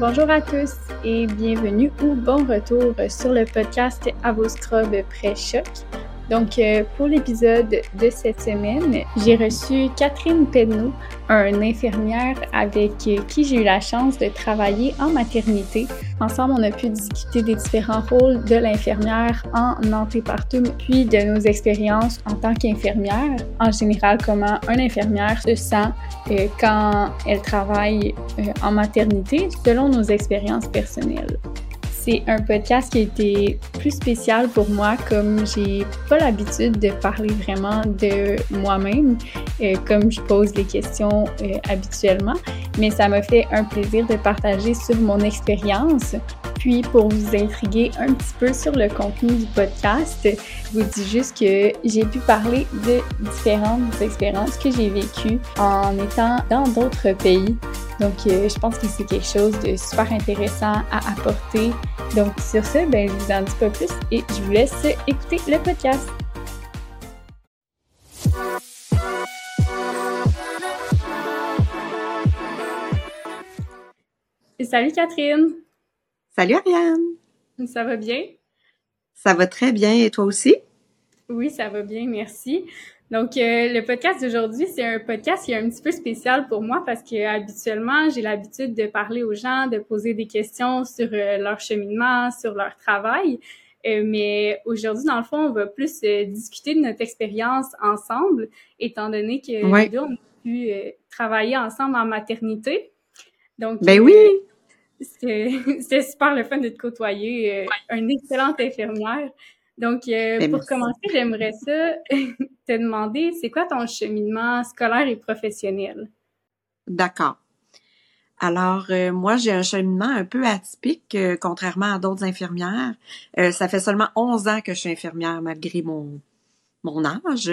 Bonjour à tous et bienvenue ou bon retour sur le podcast À vos scrubs pré-choc. Donc, pour l'épisode de cette semaine, j'ai reçu Catherine Pedneau, une infirmière avec qui j'ai eu la chance de travailler en maternité. Ensemble, on a pu discuter des différents rôles de l'infirmière en antépartum, puis de nos expériences en tant qu'infirmière. En général, comment une infirmière se sent quand elle travaille en maternité, selon nos expériences personnelles. C'est un podcast qui a été plus spécial pour moi, comme j'ai pas l'habitude de parler vraiment de moi-même, comme je pose les questions habituellement, mais ça m'a fait un plaisir de partager sur mon expérience. Puis, pour vous intriguer un petit peu sur le contenu du podcast, je vous dis juste que j'ai pu parler de différentes expériences que j'ai vécues en étant dans d'autres pays. Donc, je pense que c'est quelque chose de super intéressant à apporter. Donc, sur ce, je vous en dis pas plus et je vous laisse écouter le podcast. Salut Catherine! Salut Ariane! Ça va bien? Ça va très bien et toi aussi? Oui, ça va bien, merci. Donc, le podcast d'aujourd'hui, c'est un podcast qui est un petit peu spécial pour moi parce que habituellement, j'ai l'habitude de parler aux gens, de poser des questions sur leur cheminement, sur leur travail. Mais aujourd'hui, dans le fond, on va plus discuter de notre expérience ensemble, étant donné que les deux, on a pu travailler ensemble en maternité. Donc, oui! C'était super le fun de te côtoyer, une excellente infirmière. Donc, pour commencer, j'aimerais ça te demander, c'est quoi ton cheminement scolaire et professionnel? D'accord. Alors, moi, j'ai un cheminement un peu atypique, contrairement à d'autres infirmières. Ça fait seulement 11 ans que je suis infirmière, malgré mon âge.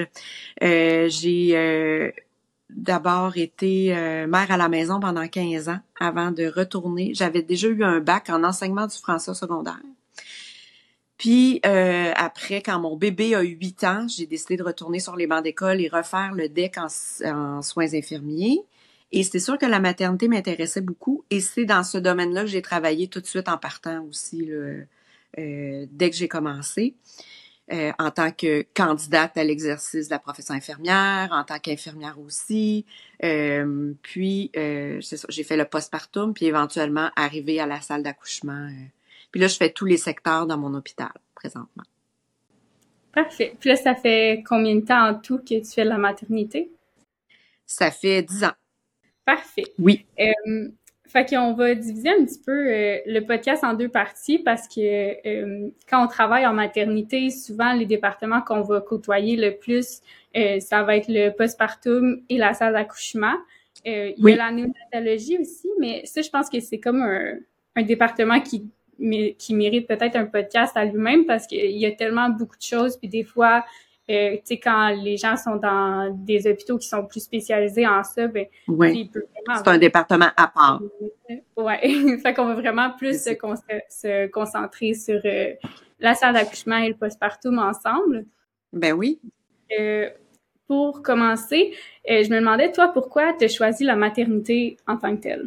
J'ai d'abord été mère à la maison pendant 15 ans avant de retourner. J'avais déjà eu un bac en enseignement du français au secondaire. Puis après, quand mon bébé a eu 8 ans, j'ai décidé de retourner sur les bancs d'école et refaire le DEC en soins infirmiers. Et c'est sûr que la maternité m'intéressait beaucoup. Et c'est dans ce domaine-là que j'ai travaillé tout de suite en partant aussi, dès que j'ai commencé. En tant que candidate à l'exercice de la profession infirmière, en tant qu'infirmière aussi. Puis, c'est ça, j'ai fait le postpartum, puis éventuellement arrivé à la salle d'accouchement. Puis là, je fais tous les secteurs dans mon hôpital, présentement. Parfait. Puis là, ça fait combien de temps en tout que tu fais de la maternité? Ça fait 10 ans. Parfait. Oui. Fait qu'on va diviser un petit peu le podcast en deux parties parce que quand on travaille en maternité, souvent les départements qu'on va côtoyer le plus, ça va être le postpartum et la salle d'accouchement. Il y a la néonatologie aussi, mais ça, je pense que c'est comme un département qui mérite peut-être un podcast à lui-même parce qu'il y a tellement beaucoup de choses, puis des fois, tu sais, quand les gens sont dans des hôpitaux qui sont plus spécialisés en ça, il peut vraiment... C'est un département à part. Ouais. Fait qu'on va vraiment plus se concentrer sur la salle d'accouchement et le postpartum ensemble. Ben oui. Pour commencer, je me demandais, toi, pourquoi tu as choisi la maternité en tant que telle?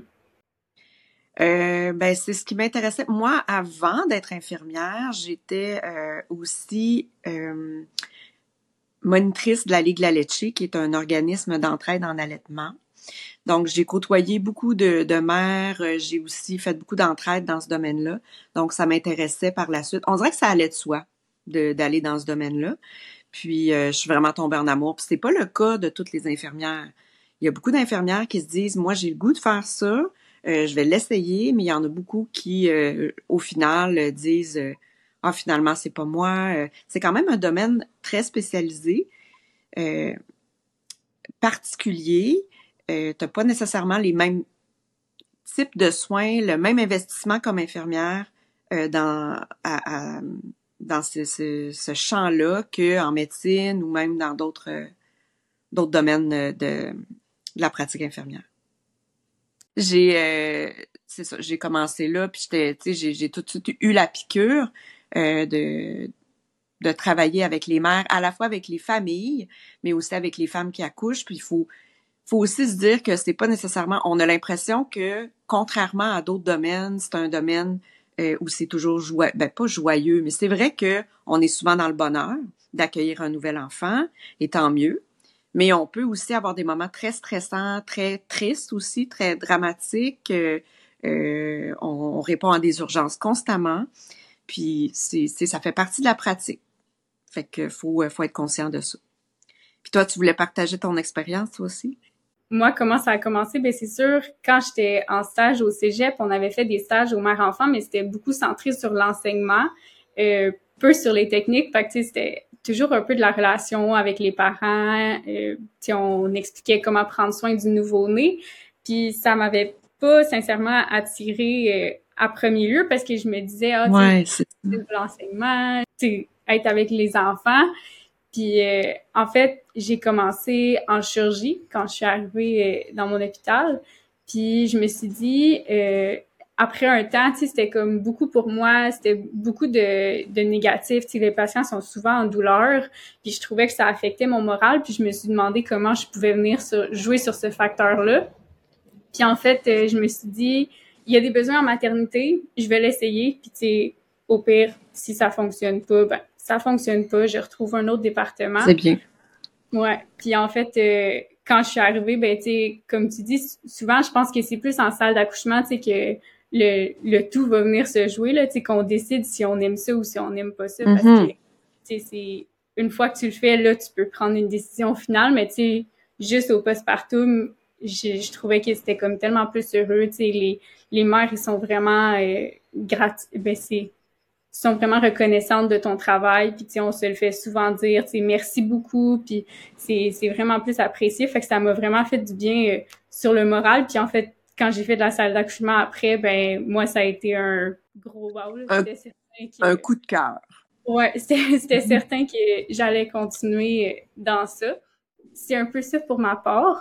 C'est ce qui m'intéressait. Moi, avant d'être infirmière, j'étais aussi monitrice de la Ligue La Leche, qui est un organisme d'entraide en allaitement. Donc, j'ai côtoyé beaucoup de mères. J'ai aussi fait beaucoup d'entraide dans ce domaine-là. Donc, ça m'intéressait par la suite. On dirait que ça allait de soi d'aller dans ce domaine-là. Puis, je suis vraiment tombée en amour. Puis, c'est pas le cas de toutes les infirmières. Il y a beaucoup d'infirmières qui se disent, moi, j'ai le goût de faire ça. Je vais l'essayer, mais il y en a beaucoup qui, au final, disent finalement, c'est pas moi. C'est quand même un domaine très spécialisé, particulier. T'as pas nécessairement les mêmes types de soins, le même investissement comme infirmière dans ce champ-là qu'en médecine ou même dans d'autres domaines de la pratique infirmière. J'ai commencé là, puis j'ai tout de suite eu la piqûre de travailler avec les mères, à la fois avec les familles, mais aussi avec les femmes qui accouchent. Puis il faut faut aussi se dire que c'est pas nécessairement... On a l'impression que, contrairement à d'autres domaines, c'est un domaine où c'est toujours joyeux... Ben, pas joyeux, mais c'est vrai que on est souvent dans le bonheur d'accueillir un nouvel enfant, et tant mieux. Mais on peut aussi avoir des moments très stressants, très tristes aussi, très dramatiques. On répond à des urgences constamment. Puis ça fait partie de la pratique. Fait que faut être conscient de ça. Puis toi, tu voulais partager ton expérience, toi aussi? Moi, comment ça a commencé? Ben c'est sûr, quand j'étais en stage au cégep, on avait fait des stages aux mères-enfants, mais c'était beaucoup centré sur l'enseignement, peu sur les techniques. Fait que, tu sais, c'était toujours un peu de la relation avec les parents. Tu sais, on expliquait comment prendre soin du nouveau-né. Puis ça m'avait pas sincèrement attirée à premier lieu parce que je me disais, ah, Ouais, tu sais, c'est de l'enseignement, tu sais, être avec les enfants. Puis, en fait, j'ai commencé en chirurgie quand je suis arrivée dans mon hôpital. Puis, je me suis dit, après un temps, tu sais, c'était comme beaucoup pour moi, c'était beaucoup de négatifs. Tu sais, les patients sont souvent en douleur. Puis, je trouvais que ça affectait mon moral. Puis, je me suis demandé comment je pouvais venir jouer sur ce facteur-là. Puis, en fait, je me suis dit, il y a des besoins en maternité, je vais l'essayer. Puis, tu sais, au pire, si ça fonctionne pas, ben, ça fonctionne pas, je retrouve un autre département. c'est bien. Ouais. Puis en fait, quand je suis arrivée, ben tu sais, comme tu dis, souvent je pense que c'est plus en salle d'accouchement, tu sais, que le tout va venir se jouer là, tu sais, qu'on décide si on aime ça ou si on n'aime pas ça, parce que tu sais, c'est une fois que tu le fais là, tu peux prendre une décision finale, mais tu sais, juste au postpartum, je trouvais que c'était comme tellement plus heureux, tu sais, les mères ils sont vraiment ben c'est sont vraiment reconnaissantes de ton travail, puis tu sais, on se le fait souvent dire, tu sais, merci beaucoup, puis c'est vraiment plus apprécié, fait que ça m'a vraiment fait du bien sur le moral, puis en fait, quand j'ai fait de la salle d'accouchement après, ben moi, ça a été un gros wow, là. C'était certain Un que... coup de cœur. Ouais, c'était certain que j'allais continuer dans ça. C'est un peu ça pour ma part.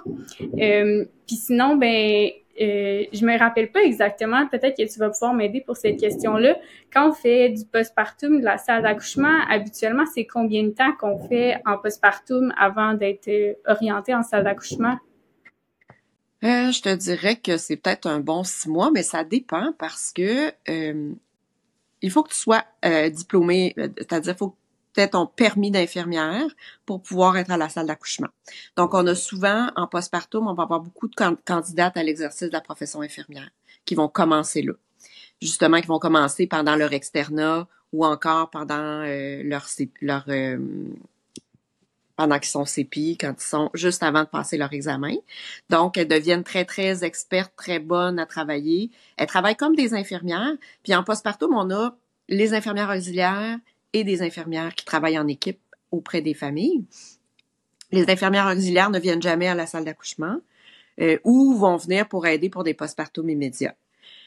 Puis sinon, ben, je me rappelle pas exactement. Peut-être que tu vas pouvoir m'aider pour cette question-là. Quand on fait du postpartum de la salle d'accouchement, habituellement, c'est combien de temps qu'on fait en postpartum avant d'être orienté en salle d'accouchement? Je te dirais que c'est peut-être un bon 6 mois, mais ça dépend parce que il faut que tu sois diplômé, c'est-à-dire il faut que tu aies ton permis d'infirmière pour pouvoir être à la salle d'accouchement. Donc, on a souvent, en postpartum, on va avoir beaucoup de candidates à l'exercice de la profession infirmière qui vont commencer là. Justement, qui vont commencer pendant leur externat ou encore pendant pendant qu'ils sont CPI, quand ils sont juste avant de passer leur examen. Donc, elles deviennent très, très expertes, très bonnes à travailler. Elles travaillent comme des infirmières. Puis en postpartum, on a les infirmières auxiliaires et des infirmières qui travaillent en équipe auprès des familles. Les infirmières auxiliaires ne viennent jamais à la salle d'accouchement ou vont venir pour aider pour des postpartum immédiats.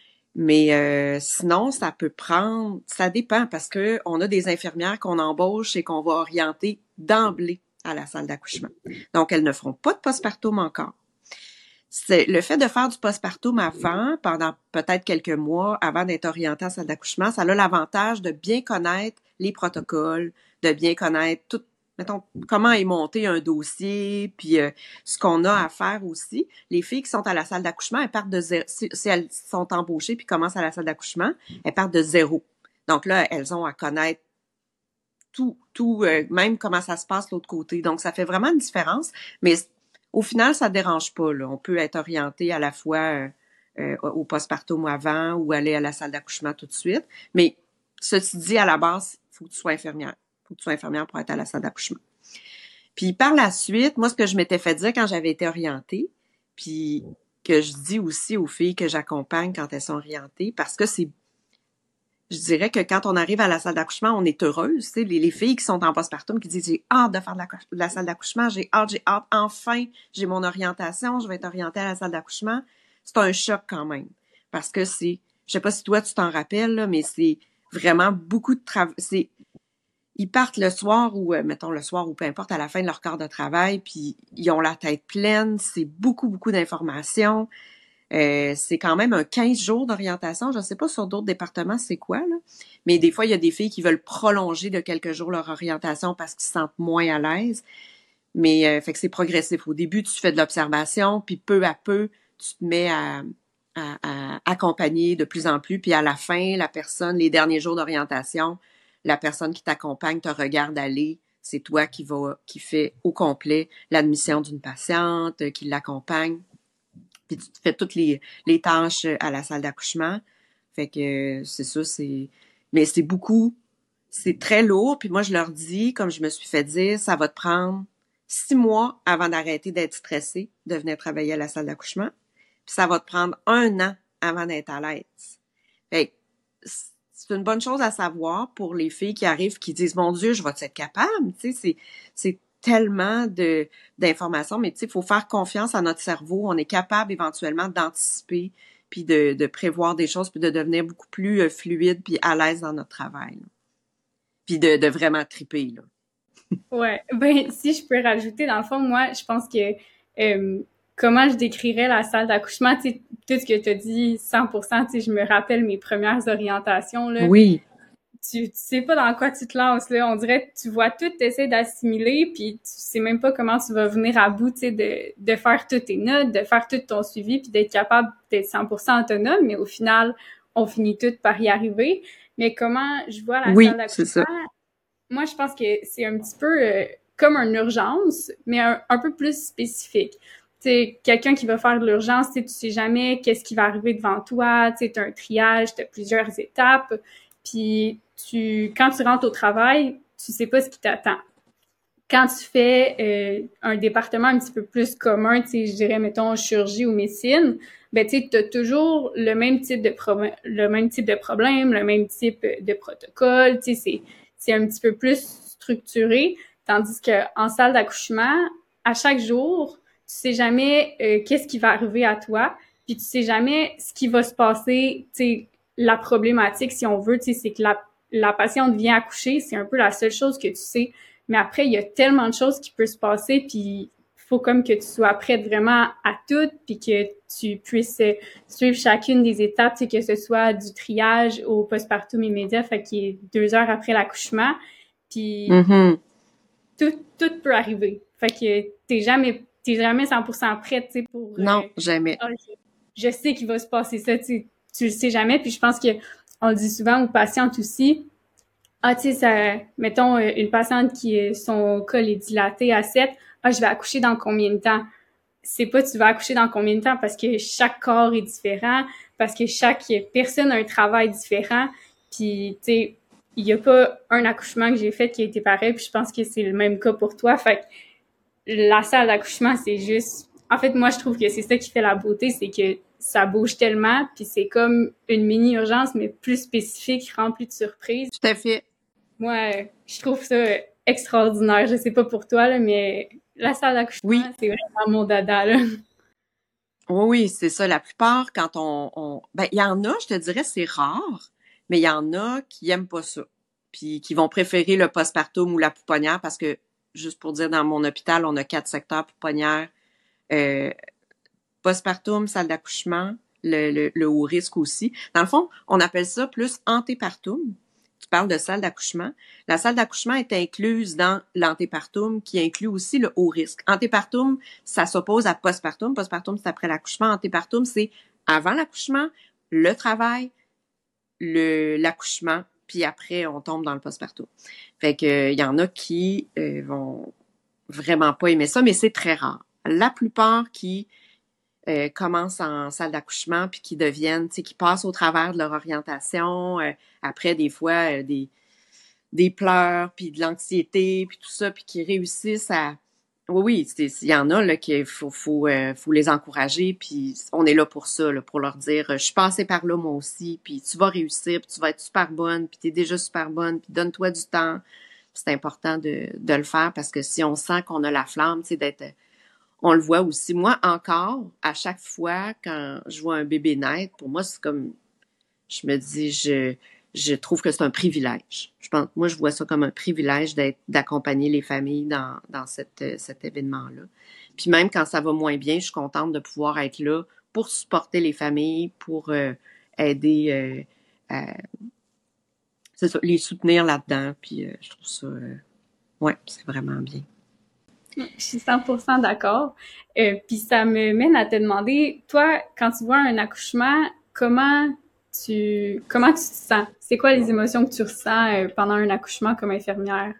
Mais sinon, ça peut prendre, ça dépend parce que on a des infirmières qu'on embauche et qu'on va orienter d'emblée à la salle d'accouchement. Donc, elles ne feront pas de postpartum encore. C'est le fait de faire du postpartum avant, pendant peut-être quelques mois, avant d'être orienté à la salle d'accouchement, ça a l'avantage de bien connaître les protocoles, de bien connaître tout, mettons, comment est monté un dossier, puis ce qu'on a à faire aussi. Les filles qui sont à la salle d'accouchement, elles partent de zéro. Si elles sont embauchées puis commencent à la salle d'accouchement, elles partent de zéro. Donc là, elles ont à connaître tout, même comment ça se passe de l'autre côté. Donc, ça fait vraiment une différence. Mais au final, ça ne dérange pas, là. On peut être orienté à la fois au postpartum avant ou aller à la salle d'accouchement tout de suite. Mais ceci dit, à la base, il faut que tu sois infirmière. Il faut que tu sois infirmière pour être à la salle d'accouchement. Puis par la suite, moi, ce que je m'étais fait dire quand j'avais été orientée, puis que je dis aussi aux filles que j'accompagne quand elles sont orientées, parce que je dirais que quand on arrive à la salle d'accouchement, on est heureuse. Tu sais, les filles qui sont en postpartum qui disent j'ai hâte de faire de la salle d'accouchement, j'ai hâte, enfin, j'ai mon orientation, je vais être orientée à la salle d'accouchement. C'est un choc quand même. Parce que je sais pas si toi tu t'en rappelles, là, mais c'est vraiment beaucoup de travail. Ils partent le soir ou, mettons le soir ou peu importe, à la fin de leur quart de travail, puis ils ont la tête pleine, c'est beaucoup, beaucoup d'informations. C'est quand même un 15 jours d'orientation. Je ne sais pas sur d'autres départements c'est quoi, là. Mais des fois, il y a des filles qui veulent prolonger de quelques jours leur orientation parce qu'ils se sentent moins à l'aise. Mais fait que c'est progressif. Au début, tu fais de l'observation, puis peu à peu, tu te mets à accompagner de plus en plus. Puis à la fin, la personne, les derniers jours d'orientation, la personne qui t'accompagne te regarde aller. C'est toi qui fait au complet l'admission d'une patiente, qui l'accompagne. Puis tu te fais toutes les tâches à la salle d'accouchement. Fait que c'est ça, mais c'est beaucoup, c'est très lourd. Puis moi, je leur dis, comme je me suis fait dire, ça va te prendre 6 mois avant d'arrêter d'être stressé, de venir travailler à la salle d'accouchement. Puis ça va te prendre 1 an avant d'être à l'aise. Fait que c'est une bonne chose à savoir pour les filles qui arrivent, qui disent, mon Dieu, je vais être capable. Tu sais, c'est tellement d'informations, mais tu sais, il faut faire confiance à notre cerveau. On est capable éventuellement d'anticiper, puis de prévoir des choses, puis de devenir beaucoup plus fluide, puis à l'aise dans notre travail. Là. Puis de vraiment triper, là. Ouais, ben si je peux rajouter, dans le fond, moi, je pense que comment je décrirais la salle d'accouchement, tu sais, tout ce que tu as dit, 100%, tu sais, je me rappelle mes premières orientations, là. Oui. Tu sais pas dans quoi tu te lances, là. On dirait que tu vois tout, t'essaies d'assimiler, puis tu sais même pas comment tu vas venir à bout, tu sais, de faire toutes tes notes, de faire tout ton suivi, puis d'être capable d'être 100% autonome, mais au final, on finit tout par y arriver. Mais comment je vois la salle Oui, c'est ça. d'accouchement, moi, je pense que c'est un petit peu comme une urgence, mais un peu plus spécifique. Tu sais, quelqu'un qui va faire de l'urgence, tu sais jamais qu'est-ce qui va arriver devant toi, tu sais, t'as un triage, t'as plusieurs étapes, puis quand tu rentres au travail, tu sais pas ce qui t'attend. Quand tu fais un département un petit peu plus commun, tu sais, je dirais, mettons, chirurgie ou médecine, ben, tu sais, t'as toujours le même type de problème, le même type de protocole, tu sais, c'est un petit peu plus structuré, tandis que en salle d'accouchement, à chaque jour, tu sais jamais qu'est-ce qui va arriver à toi, puis tu sais jamais ce qui va se passer, tu sais, la problématique, si on veut, tu sais, c'est que la patiente vient accoucher, c'est un peu la seule chose que tu sais. Mais après, il y a tellement de choses qui peuvent se passer, puis faut comme que tu sois prête vraiment à tout, puis que tu puisses suivre chacune des étapes, tu sais, que ce soit du triage au postpartum immédiat, fait qu'il est 2 heures après l'accouchement, puis Mm-hmm. tout peut arriver. Fait que t'es jamais 100% prête, tu sais, pour Non, jamais. ah, je sais qu'il va se passer ça, tu le sais jamais, puis je pense que on le dit souvent aux patientes aussi. Ah, tu sais, ça, mettons, une patiente qui, son col est dilaté à 7, ah, je vais accoucher dans combien de temps? C'est pas tu vas accoucher dans combien de temps parce que chaque corps est différent, parce que chaque personne a un travail différent, puis, tu sais, il y a pas un accouchement que j'ai fait qui a été pareil, puis je pense que c'est le même cas pour toi. Fait que la salle d'accouchement, c'est juste, en fait, moi, je trouve que c'est ça qui fait la beauté, c'est que ça bouge tellement, puis c'est comme une mini-urgence, mais plus spécifique, remplie de surprises. Tout à fait. Moi, je trouve ça extraordinaire. Je sais pas pour toi, là, mais la salle d'accouchement, Oui. c'est vraiment mon dada, là. Oui, oui, c'est ça. La plupart, quand ben, il y en a, je te dirais, c'est rare, mais il y en a qui aiment pas ça. Puis qui vont préférer le postpartum ou la pouponnière parce que, juste pour dire, dans mon hôpital, on a 4 secteurs pouponnière, euh, postpartum, salle d'accouchement, le haut risque aussi. Dans le fond, on appelle ça plus antépartum. Tu parles de salle d'accouchement. La salle d'accouchement est incluse dans l'antépartum qui inclut aussi le haut risque. Antépartum, ça s'oppose à postpartum. Postpartum, c'est après l'accouchement. Antépartum, c'est avant l'accouchement, le travail, l'accouchement, puis après, on tombe dans le postpartum. Fait que, il y en a qui vont vraiment pas aimer ça, mais c'est très rare. La plupart qui commencent en salle d'accouchement puis qui deviennent, tu sais, qui passent au travers de leur orientation, après des fois des pleurs puis de l'anxiété puis tout ça, puis qui réussissent à oui, il y en a là qu'il faut les encourager, puis on est là pour ça, là, pour leur dire je suis passée par là moi aussi, puis tu vas réussir, puis tu vas être super bonne, puis t'es déjà super bonne, puis donne-toi du temps. C'est important de le faire parce que si on sent qu'on a la flamme, tu sais, on le voit aussi. Moi, encore, à chaque fois, quand je vois un bébé naître, pour moi, c'est comme, je me dis, je trouve que c'est un privilège. Moi, je vois ça comme un privilège d'accompagner les familles dans cet événement-là. Puis même quand ça va moins bien, je suis contente de pouvoir être là pour supporter les familles, pour aider, c'est ça, les soutenir là-dedans. Puis je trouve ça, ouais, c'est vraiment bien. Je suis 100% d'accord. Puis ça me mène à te demander, toi, quand tu vois un accouchement, comment tu te sens? C'est quoi les émotions que tu ressens pendant un accouchement comme infirmière?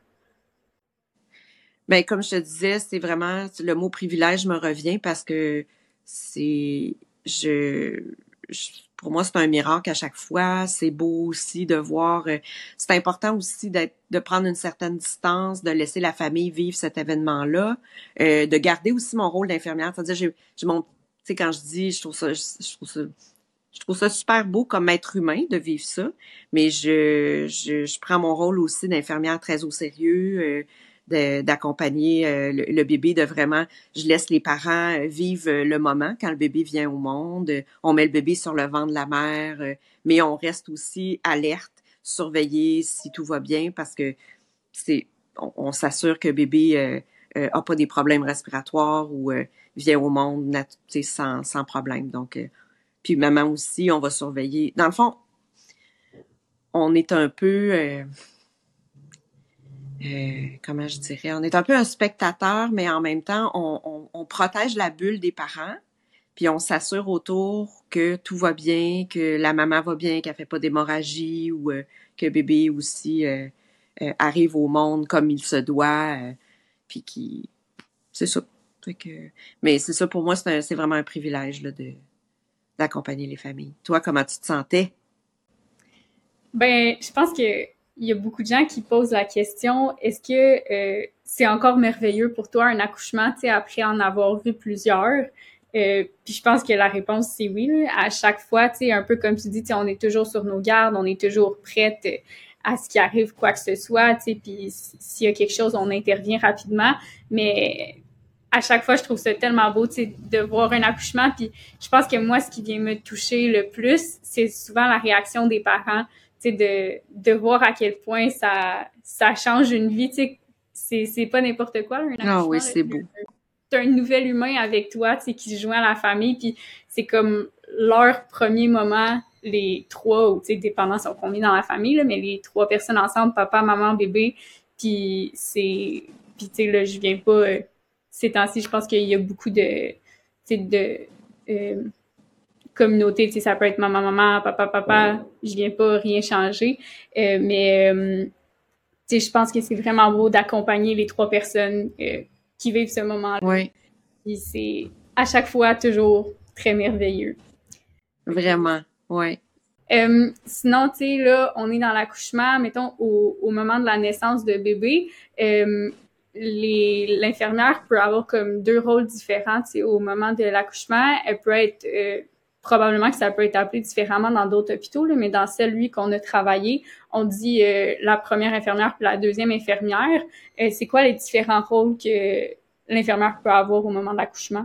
Ben, comme je te disais, c'est vraiment le mot privilège me revient parce que c'est je, pour moi c'est un miracle à chaque fois. C'est beau aussi de voir. C'est important aussi de prendre une certaine distance, de laisser la famille vivre cet événement-là, de garder aussi mon rôle d'infirmière. C'est-à-dire j'ai mon, tu sais quand je dis, je trouve ça super beau comme être humain de vivre ça, mais je prends mon rôle aussi d'infirmière très au sérieux, d'accompagner le bébé, de vraiment, je laisse les parents vivre le moment quand le bébé vient au monde. On met le bébé sur le ventre de la mère, mais on reste aussi alerte, surveiller si tout va bien parce que c'est, on s'assure que le bébé a pas des problèmes respiratoires ou vient au monde sans problème. Donc, puis maman aussi, on va surveiller. Dans le fond, on est un peu, comment je dirais, on est un peu un spectateur, mais en même temps, on protège la bulle des parents, puis on s'assure autour que tout va bien, que la maman va bien, qu'elle fait pas d'hémorragie ou que bébé aussi arrive au monde comme il se doit, puis qui, c'est ça. Fait que, mais c'est ça pour moi, c'est vraiment un privilège là, d'accompagner les familles. Toi, comment tu te sentais? Ben, je pense que il y a beaucoup de gens qui posent la question, est-ce que c'est encore merveilleux pour toi un accouchement, tu sais, après en avoir vu plusieurs? Puis je pense que la réponse c'est oui. Là. À chaque fois, tu sais, un peu comme tu dis, tu sais, on est toujours sur nos gardes, on est toujours prête à ce qui arrive quoi que ce soit, tu sais, puis s'il y a quelque chose, on intervient rapidement. Mais à chaque fois, je trouve ça tellement beau, tu sais, de voir un accouchement. Puis je pense que moi, ce qui vient me toucher le plus, c'est souvent la réaction des parents, tu sais, de voir à quel point ça change une vie, tu sais. C'est pas n'importe quoi, un Ah oui, accouchement, là. c'est beau. T'as un nouvel humain avec toi, tu sais, qui se joint à la famille, puis c'est comme leur premier moment, les trois, ou tu sais, dépendant sont combien dans la famille, là, mais les trois personnes ensemble, papa, maman, bébé, puis tu sais, là, je viens pas, ces temps-ci, je pense qu'il y a beaucoup de, tu sais, de euh, communauté, tu sais, ça peut être maman, maman, papa, papa, je viens pas rien changer, mais tu sais, je pense que c'est vraiment beau d'accompagner les trois personnes qui vivent ce moment-là. Oui, Puis c'est à chaque fois toujours très merveilleux. vraiment. Oui. Sinon, tu sais, là, on est dans l'accouchement, mettons, au moment de la naissance de bébé, l'infirmière peut avoir comme deux rôles différents, tu sais, au moment de l'accouchement. Elle peut être, probablement que ça peut être appelé différemment dans d'autres hôpitaux, là, mais dans celui qu'on a travaillé, on dit la première infirmière puis la deuxième infirmière. C'est quoi les différents rôles que l'infirmière peut avoir au moment de l'accouchement?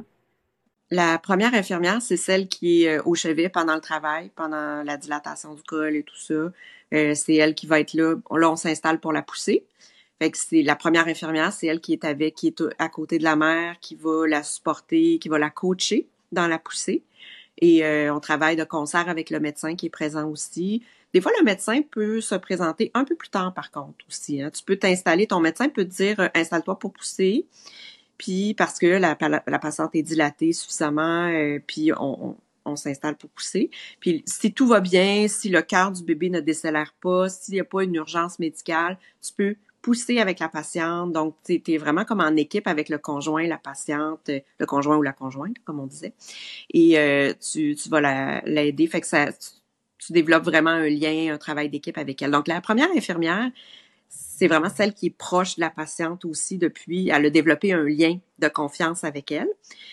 La première infirmière, c'est celle qui est au chevet pendant le travail, pendant la dilatation du col et tout ça. C'est elle qui va être là. Là, on s'installe pour la pousser. Fait que c'est la première infirmière, c'est elle qui est avec, qui est à côté de la mère, qui va la supporter, qui va la coacher dans la poussée. Et on travaille de concert avec le médecin qui est présent aussi. Des fois, le médecin peut se présenter un peu plus tard, par contre, aussi. Hein. Tu peux t'installer, ton médecin peut te dire installe-toi pour pousser. Puis parce que la patiente est dilatée suffisamment, puis on s'installe pour pousser. Puis si tout va bien, si le cœur du bébé ne décélère pas, s'il n'y a pas une urgence médicale, tu peux pousser avec la patiente. Donc, tu es vraiment comme en équipe avec le conjoint, la patiente, le conjoint ou la conjointe, comme on disait. Et tu vas l'aider. Fait que tu développes vraiment un lien, un travail d'équipe avec elle. Donc, la première infirmière, c'est vraiment celle qui est proche de la patiente aussi depuis. Elle a développé un lien de confiance avec elle.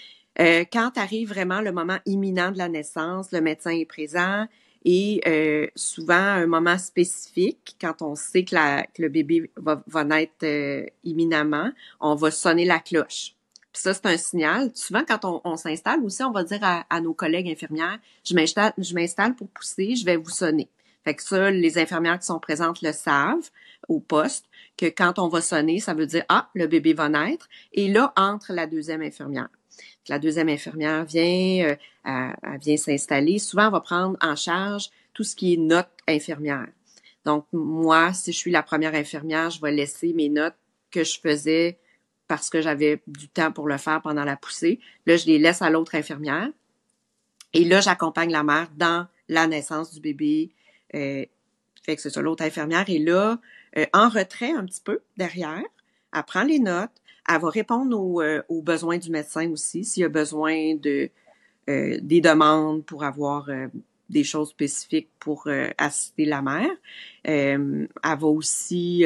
Quand arrive vraiment le moment imminent de la naissance, le médecin est présent et souvent un moment spécifique, quand on sait que le bébé va naître imminemment, on va sonner la cloche. Puis ça, c'est un signal. Souvent, quand on s'installe aussi, on va dire à nos collègues infirmières, je m'installe pour pousser, je vais vous sonner. Fait que ça, les infirmières qui sont présentes le savent au poste, que quand on va sonner, ça veut dire, ah, le bébé va naître. Et là, entre la deuxième infirmière. La deuxième infirmière vient, elle vient s'installer. Souvent, elle va prendre en charge tout ce qui est notes infirmières. Donc, moi, si je suis la première infirmière, je vais laisser mes notes que je faisais parce que j'avais du temps pour le faire pendant la poussée. Là, je les laisse à l'autre infirmière. Et là, j'accompagne la mère dans la naissance du bébé. Fait que c'est ça, l'autre infirmière est là, en retrait un petit peu, derrière. Elle prend les notes. Elle va répondre aux besoins du médecin aussi, s'il y a besoin des demandes pour avoir des choses spécifiques pour assister la mère. Elle va aussi...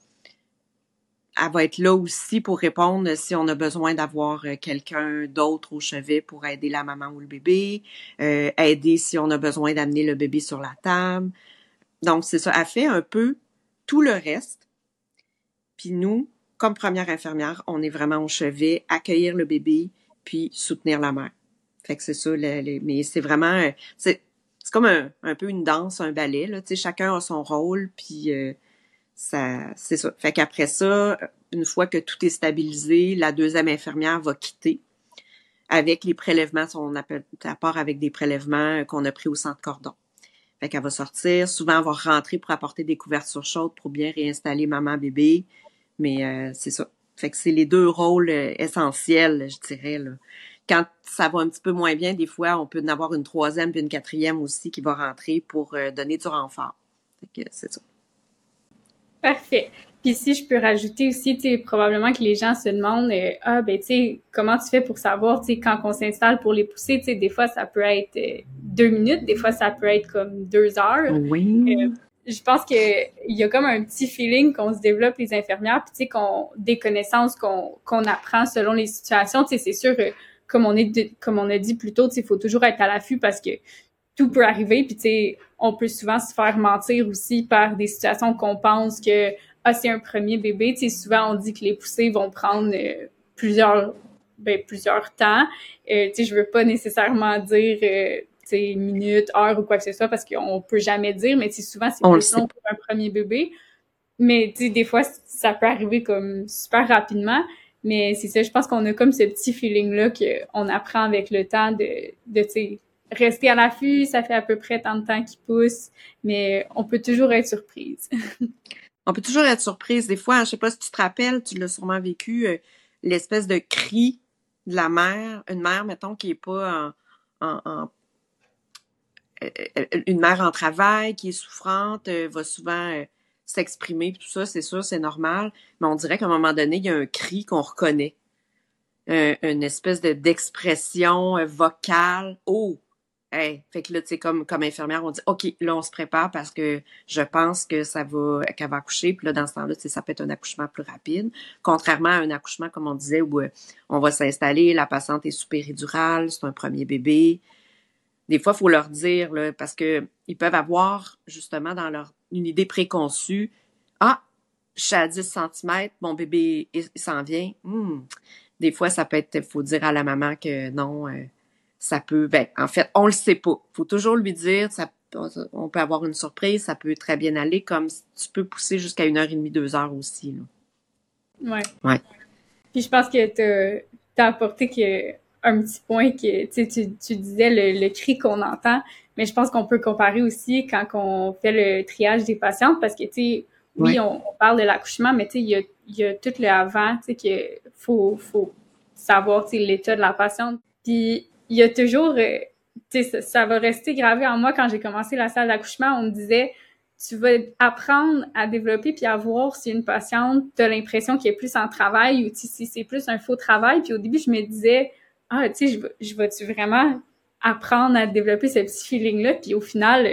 elle va être là aussi pour répondre si on a besoin d'avoir quelqu'un d'autre au chevet pour aider la maman ou le bébé, aider si on a besoin d'amener le bébé sur la table. Donc, c'est ça. Elle fait un peu tout le reste. Puis nous, comme première infirmière, on est vraiment au chevet, accueillir le bébé, puis soutenir la mère. Fait que c'est ça. Mais c'est vraiment... c'est comme un peu une danse, un ballet, là. Tu sais, chacun a son rôle, puis... c'est ça. Fait qu'après ça, une fois que tout est stabilisé, la deuxième infirmière va quitter avec les prélèvements, on appelle à part avec des prélèvements qu'on a pris au centre cordon. Fait qu'elle va sortir. Souvent, elle va rentrer pour apporter des couvertures chaudes pour bien réinstaller maman-bébé. Mais c'est ça. Fait que c'est les deux rôles essentiels, je dirais, là. Quand ça va un petit peu moins bien, des fois, on peut en avoir une troisième puis une quatrième aussi qui va rentrer pour donner du renfort. Fait que c'est ça. Parfait. Puis si je peux rajouter aussi, tu sais, probablement que les gens se demandent, ben tu sais, comment tu fais pour savoir, tu sais, quand on s'installe pour les pousser, tu sais, des fois ça peut être 2 minutes, des fois ça peut être comme 2 heures. Oui. Je pense que il y a comme un petit feeling qu'on se développe les infirmières, puis tu sais, des connaissances qu'on apprend selon les situations. Tu sais, c'est sûr, comme on a dit plus tôt, tu sais, il faut toujours être à l'affût parce que tout peut arriver, puis tu sais, on peut souvent se faire mentir aussi par des situations qu'on pense que c'est un premier bébé. Tu sais, souvent on dit que les poussées vont prendre plusieurs temps. Tu sais, je veux pas nécessairement dire tu sais, minutes, heures ou quoi que ce soit parce qu'on peut jamais dire, mais tu sais, souvent c'est plus long pour un premier bébé. Mais tu sais, des fois ça peut arriver comme super rapidement. Mais c'est ça, je pense qu'on a comme ce petit feeling-là qu'on apprend avec le temps de tu sais, rester à l'affût, ça fait à peu près tant de temps qu'il pousse, mais on peut toujours être surprise. On peut toujours être surprise. Des fois, je sais pas si tu te rappelles, tu l'as sûrement vécu, l'espèce de cri de la mère, une mère, mettons, qui est pas une mère en travail, qui est souffrante, va souvent s'exprimer, tout ça, c'est sûr, c'est normal, mais on dirait qu'à un moment donné, il y a un cri qu'on reconnaît. Une espèce d'expression vocale. Oh! Hey. Fait que là, tu sais, comme infirmière, on dit, OK, là, on se prépare parce que je pense que qu'elle va accoucher. Puis là, dans ce temps-là, tu sais, ça peut être un accouchement plus rapide. Contrairement à un accouchement, comme on disait, où on va s'installer, la patiente est sous péridurale, c'est un premier bébé. Des fois, il faut leur dire, là, parce que ils peuvent avoir, justement, dans une idée préconçue, ah, je suis à 10 cm, mon bébé, il s'en vient. Des fois, ça peut être, faut dire à la maman que non, ça peut, en fait, on le sait pas. Faut toujours lui dire, on peut avoir une surprise, ça peut très bien aller, comme tu peux pousser jusqu'à 1h30, 2 heures aussi, là. Ouais. Puis je pense que t'as apporté un petit point que, tu disais le cri qu'on entend, mais je pense qu'on peut comparer aussi quand on fait le triage des patientes parce que, tu sais, oui, on parle de l'accouchement, mais tu sais, il y a tout le avant, tu sais, qu'il faut savoir, tu sais, l'état de la patiente. Puis il y a toujours, tu sais, ça va rester gravé en moi quand j'ai commencé la salle d'accouchement, on me disait, tu vas apprendre à développer puis à voir si une patiente t'as l'impression qu'elle est plus en travail ou si c'est plus un faux travail. Puis au début, je me disais, tu sais, je vais-tu vraiment apprendre à développer ce petit feeling-là? Puis au final,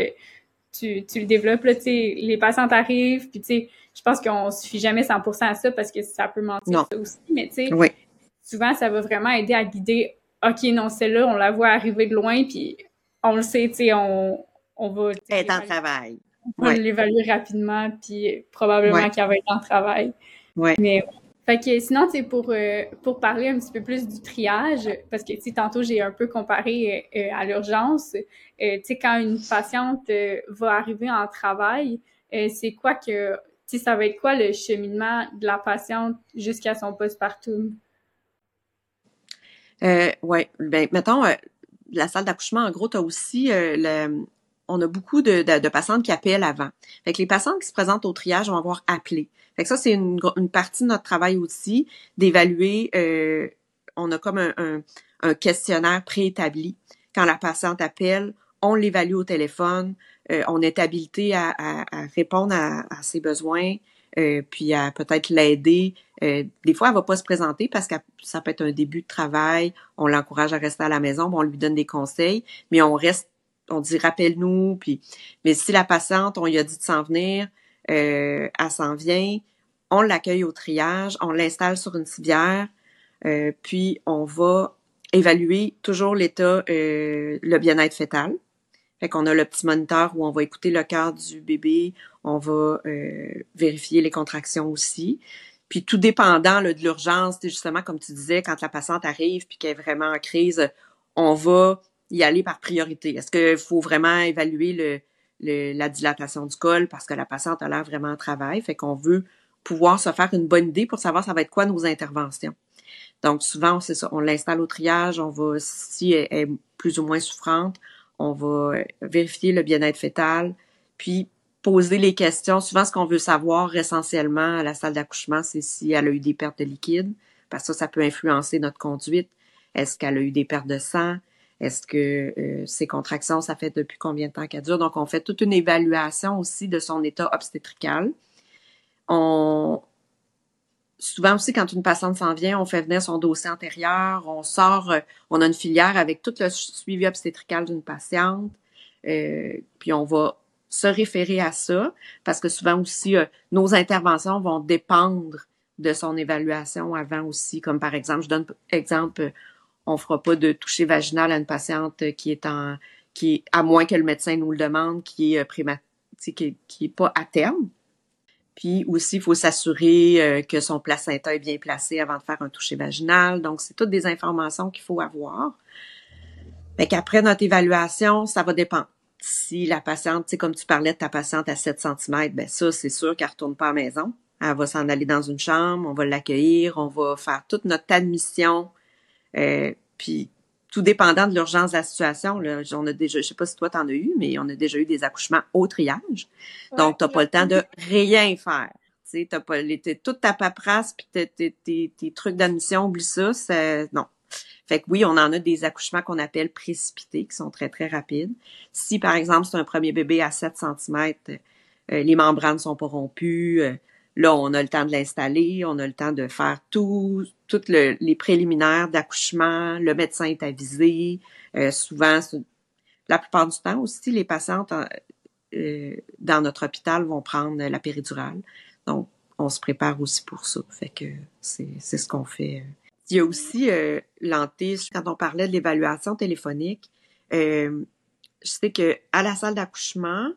tu le développes, là, tu sais, les patientes arrivent, puis tu sais, je pense qu'on suffit jamais 100% à ça parce que ça peut mentir ça aussi, mais tu sais, souvent, ça va vraiment aider à guider, OK, non, celle-là, on la voit arriver de loin, puis on le sait, tu sais, on va... Elle est en travail. On va l'évaluer rapidement, puis probablement qu'elle va être en travail. Mais fait que sinon, tu sais, pour parler un petit peu plus du triage, parce que, tu sais, tantôt, j'ai un peu comparé à l'urgence. Tu sais, quand une patiente va arriver en travail, c'est quoi que... Tu sais, ça va être quoi le cheminement de la patiente jusqu'à son postpartum? Oui, mettons, la salle d'accouchement, en gros, tu as aussi on a beaucoup de patientes qui appellent avant. Fait que les patientes qui se présentent au triage vont avoir appelé. Fait que ça, c'est une partie de notre travail aussi, d'évaluer, on a comme un questionnaire préétabli. Quand la patiente appelle, on l'évalue au téléphone, on est habilité à répondre à ses besoins, puis à peut-être l'aider. Des fois, elle va pas se présenter parce que ça peut être un début de travail, on l'encourage à rester à la maison, on lui donne des conseils, mais on dit rappelle-nous, puis mais si la patiente, on lui a dit de s'en venir, elle s'en vient, on l'accueille au triage, on l'installe sur une civière, puis on va évaluer toujours l'état, le bien-être fœtal. Fait qu'on a le petit moniteur où on va écouter le cœur du bébé, on va vérifier les contractions aussi. Puis tout dépendant là, de l'urgence, justement, comme tu disais, quand la patiente arrive puis qu'elle est vraiment en crise, on va y aller par priorité. Est-ce qu'il faut vraiment évaluer la dilatation du col parce que la patiente a l'air vraiment en travail? Fait qu'on veut pouvoir se faire une bonne idée pour savoir ça va être quoi nos interventions. Donc souvent, c'est ça, on l'installe au triage, on va, si elle est plus ou moins souffrante, on va vérifier le bien-être fœtal, puis poser les questions. Souvent, ce qu'on veut savoir essentiellement à la salle d'accouchement, c'est si elle a eu des pertes de liquide, parce que ça peut influencer notre conduite. Est-ce qu'elle a eu des pertes de sang? Est-ce que ses contractions, ça fait depuis combien de temps qu'elles durent? Donc, on fait toute une évaluation aussi de son état obstétrical. Souvent aussi, quand une patiente s'en vient, on fait venir son dossier antérieur, on sort, on a une filière avec tout le suivi obstétrical d'une patiente, puis on va se référer à ça, parce que souvent aussi, nos interventions vont dépendre de son évaluation avant aussi, comme par exemple, je donne exemple, on fera pas de toucher vaginal à une patiente qui est à moins que le médecin nous le demande, qui est qui est pas à terme. Puis aussi, il faut s'assurer que son placenta est bien placé avant de faire un toucher vaginal. Donc, c'est toutes des informations qu'il faut avoir. Fait qu'après notre évaluation, ça va dépendre. Si la patiente, tu sais, comme tu parlais de ta patiente à 7 cm, ben ça, c'est sûr qu'elle retourne pas à la maison. Elle va s'en aller dans une chambre, on va l'accueillir, on va faire toute notre admission. Puis, tout dépendant de l'urgence de la situation, là, on a déjà, je sais pas si toi t'en as eu, mais on a déjà eu des accouchements au triage. Donc, t'as pas le temps de rien faire. Tu sais, t'as pas toute ta paperasse puis tes trucs d'admission, oublie ça, non. Fait que oui, on en a des accouchements qu'on appelle précipités, qui sont très, très rapides. Si, par exemple, c'est un premier bébé à 7 cm, les membranes sont pas rompues, là, on a le temps de l'installer, on a le temps de faire toutes les préliminaires d'accouchement, le médecin est avisé. Souvent, la plupart du temps aussi, les patientes dans notre hôpital vont prendre la péridurale. Donc, on se prépare aussi pour ça. Fait que c'est ce qu'on fait. Il y a aussi l'antige, quand on parlait de l'évaluation téléphonique, je sais que à la salle d'accouchement,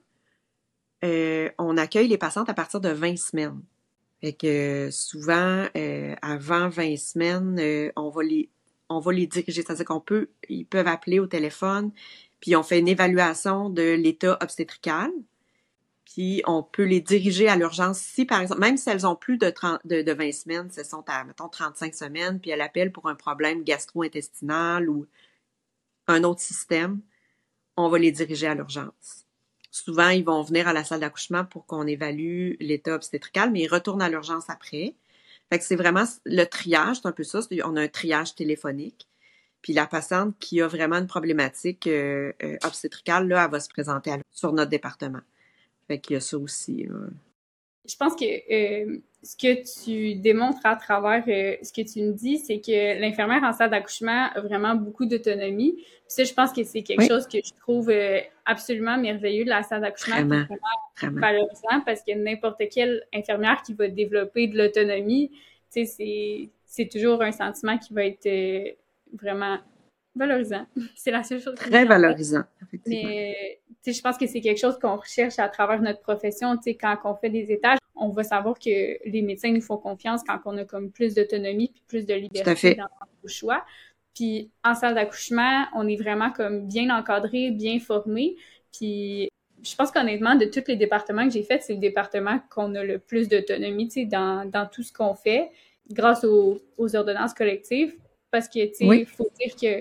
on accueille les patientes à partir de 20 semaines. Fait que souvent, avant 20 semaines, on va les diriger. C'est-à-dire ils peuvent appeler au téléphone, puis on fait une évaluation de l'état obstétrical, puis on peut les diriger à l'urgence si, par exemple, même si elles ont plus de 20 semaines, elles sont à, mettons, 35 semaines, puis elles appellent pour un problème gastro-intestinal ou un autre système, on va les diriger à l'urgence. Souvent, ils vont venir à la salle d'accouchement pour qu'on évalue l'état obstétrical, mais ils retournent à l'urgence après. Fait que c'est vraiment le triage, c'est un peu ça. On a un triage téléphonique. Puis la patiente qui a vraiment une problématique obstétricale, là, elle va se présenter sur notre département. Fait qu'il y a ça aussi. Je pense que ce que tu démontres à travers ce que tu me dis, c'est que l'infirmière en salle d'accouchement a vraiment beaucoup d'autonomie. Puis ça, je pense que c'est quelque chose que je trouve absolument merveilleux de la salle d'accouchement. Vraiment valorisant, parce que n'importe quelle infirmière qui va développer de l'autonomie, tu sais, c'est toujours un sentiment qui va être vraiment valorisant. C'est la seule chose. Très valorisant, effectivement. Mais je pense que c'est quelque chose qu'on recherche à travers notre profession. Quand on fait des étages, on va savoir que les médecins nous font confiance quand on a comme plus d'autonomie puis plus de liberté dans nos choix. Puis en salle d'accouchement, on est vraiment comme bien encadré, bien formé. Puis je pense qu'honnêtement, de tous les départements que j'ai faits, c'est le département qu'on a le plus d'autonomie dans tout ce qu'on fait grâce aux ordonnances collectives. Parce que, faut dire que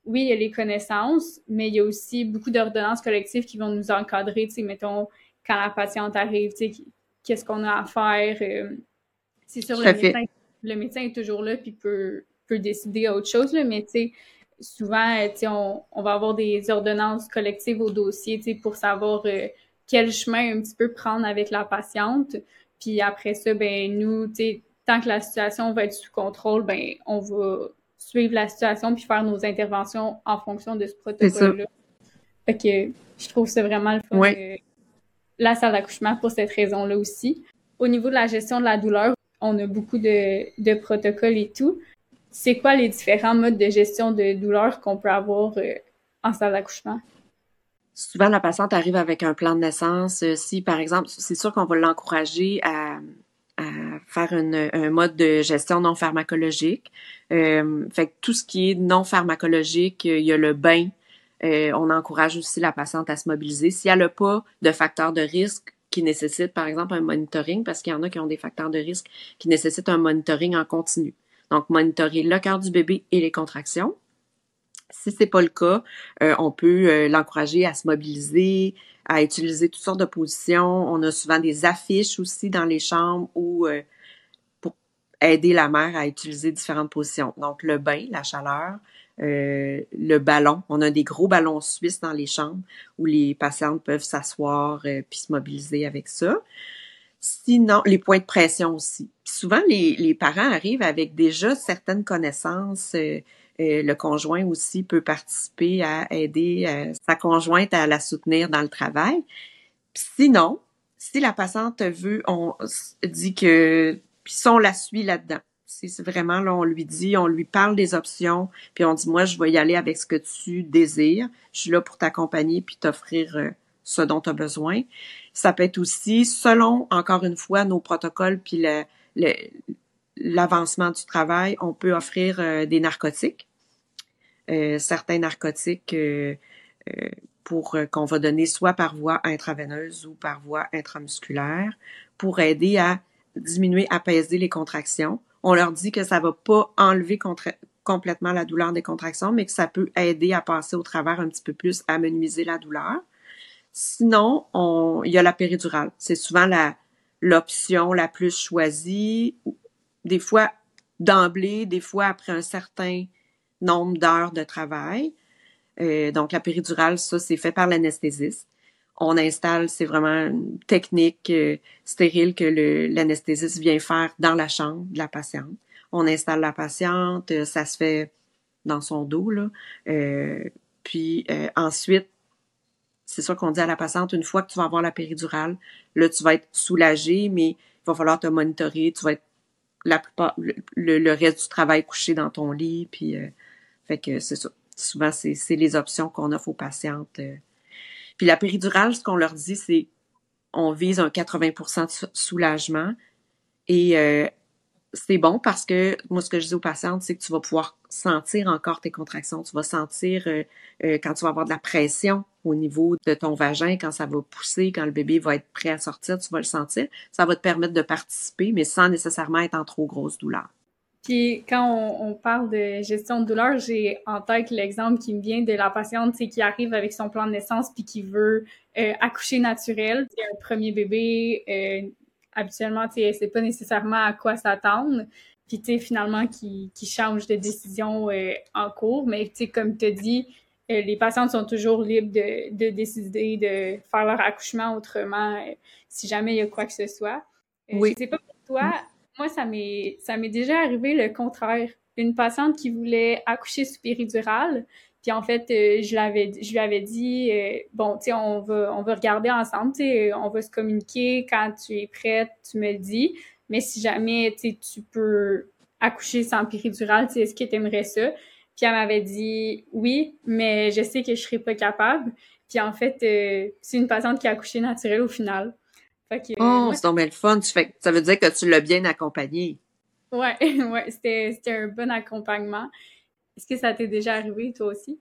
oui, il y a les connaissances, mais il y a aussi beaucoup d'ordonnances collectives qui vont nous encadrer, tu sais, mettons, quand la patiente arrive, tu sais, qu'est-ce qu'on a à faire. C'est sûr, Tout à fait. le médecin est toujours là puis peut décider autre chose, là, mais tu sais, souvent, tu sais, on va avoir des ordonnances collectives au dossier, tu sais, pour savoir quel chemin un petit peu prendre avec la patiente. Puis après ça, ben nous, tu sais, tant que la situation va être sous contrôle, ben on va suivre la situation puis faire nos interventions en fonction de ce C'est ça. protocole-là. Fait que je trouve ça vraiment le fun, Oui. la salle d'accouchement pour cette raison-là aussi. Au niveau de la gestion de la douleur, on a beaucoup de protocoles et tout. C'est quoi les différents modes de gestion de douleur qu'on peut avoir en salle d'accouchement? Souvent, la patiente arrive avec un plan de naissance. Si, par exemple, c'est sûr qu'on va l'encourager à faire un mode de gestion non pharmacologique. Fait que tout ce qui est non pharmacologique, il y a le bain. On encourage aussi la patiente à se mobiliser. Si elle n'a pas de facteurs de risque qui nécessitent, par exemple, un monitoring, parce qu'il y en a qui ont des facteurs de risque qui nécessitent un monitoring en continu. Donc, monitorer le cœur du bébé et les contractions. Si c'est pas le cas, on peut l'encourager à se mobiliser, à utiliser toutes sortes de positions. On a souvent des affiches aussi dans les chambres où pour aider la mère à utiliser différentes positions. Donc le bain, la chaleur, le ballon. On a des gros ballons suisses dans les chambres où les patientes peuvent s'asseoir puis se mobiliser avec ça. Sinon, les points de pression aussi. Puis souvent, les parents arrivent avec déjà certaines connaissances. Le conjoint aussi peut participer à aider sa conjointe à la soutenir dans le travail. Puis sinon, si la patiente veut, on dit que, puis si on la suit là-dedans, c'est vraiment là, on lui dit, on lui parle des options, puis on dit, moi, je vais y aller avec ce que tu désires. Je suis là pour t'accompagner puis t'offrir ce dont tu as besoin. Ça peut être aussi, selon, encore une fois, nos protocoles puis l'avancement du travail, on peut offrir des narcotiques. Certains narcotiques pour qu'on va donner soit par voie intraveineuse ou par voie intramusculaire pour aider à diminuer, apaiser les contractions. On leur dit que ça va pas enlever complètement la douleur des contractions, mais que ça peut aider à passer au travers un petit peu plus, à minimiser la douleur. Sinon, il y a la péridurale. C'est souvent l'option la plus choisie, des fois d'emblée, des fois après un certain nombre d'heures de travail. Donc, la péridurale, ça, c'est fait par l'anesthésiste. On installe, c'est vraiment une technique stérile que l'anesthésiste vient faire dans la chambre de la patiente. On installe la patiente, ça se fait dans son dos, là. Puis ensuite, c'est sûr qu'on dit à la patiente, une fois que tu vas avoir la péridurale, là, tu vas être soulagée, mais il va falloir te monitorer, tu vas être la plupart, le reste du travail couché dans ton lit, puis fait que c'est ça. Souvent, c'est les options qu'on offre aux patientes. Puis la péridurale, ce qu'on leur dit, c'est on vise un 80% de soulagement et c'est bon parce que moi, ce que je dis aux patientes, c'est que tu vas pouvoir sentir encore tes contractions. Tu vas sentir quand tu vas avoir de la pression au niveau de ton vagin, quand ça va pousser, quand le bébé va être prêt à sortir, tu vas le sentir. Ça va te permettre de participer, mais sans nécessairement être en trop grosse douleur. Puis quand on parle de gestion de douleur, j'ai en tête l'exemple qui me vient de la patiente qui arrive avec son plan de naissance puis qui veut accoucher naturel. C'est un premier bébé, habituellement, elle sait pas nécessairement à quoi s'attendre. Puis finalement, qui change de décision en cours. Mais comme tu as dit, les patientes sont toujours libres de décider de faire leur accouchement autrement si jamais il y a quoi que ce soit. Je Oui. sais pas pour toi, moi, ça m'est déjà arrivé le contraire. Une patiente qui voulait accoucher sous péridurale, puis en fait, je lui avais dit, bon, tu sais, on va regarder ensemble, tu sais, on va se communiquer quand tu es prête, tu me le dis. Mais si jamais, tu sais, tu peux accoucher sans péridurale, tu sais, est-ce que tu aimerais ça? Puis elle m'avait dit oui, mais je sais que je serais pas capable. Puis en fait, c'est une patiente qui a accouché naturelle au final. Fait que Oh, moi, c'est donc bien le fun. Ça veut dire que tu l'as bien accompagné. ouais, ouais, c'était un bon accompagnement. Est-ce que ça t'est déjà arrivé, toi aussi?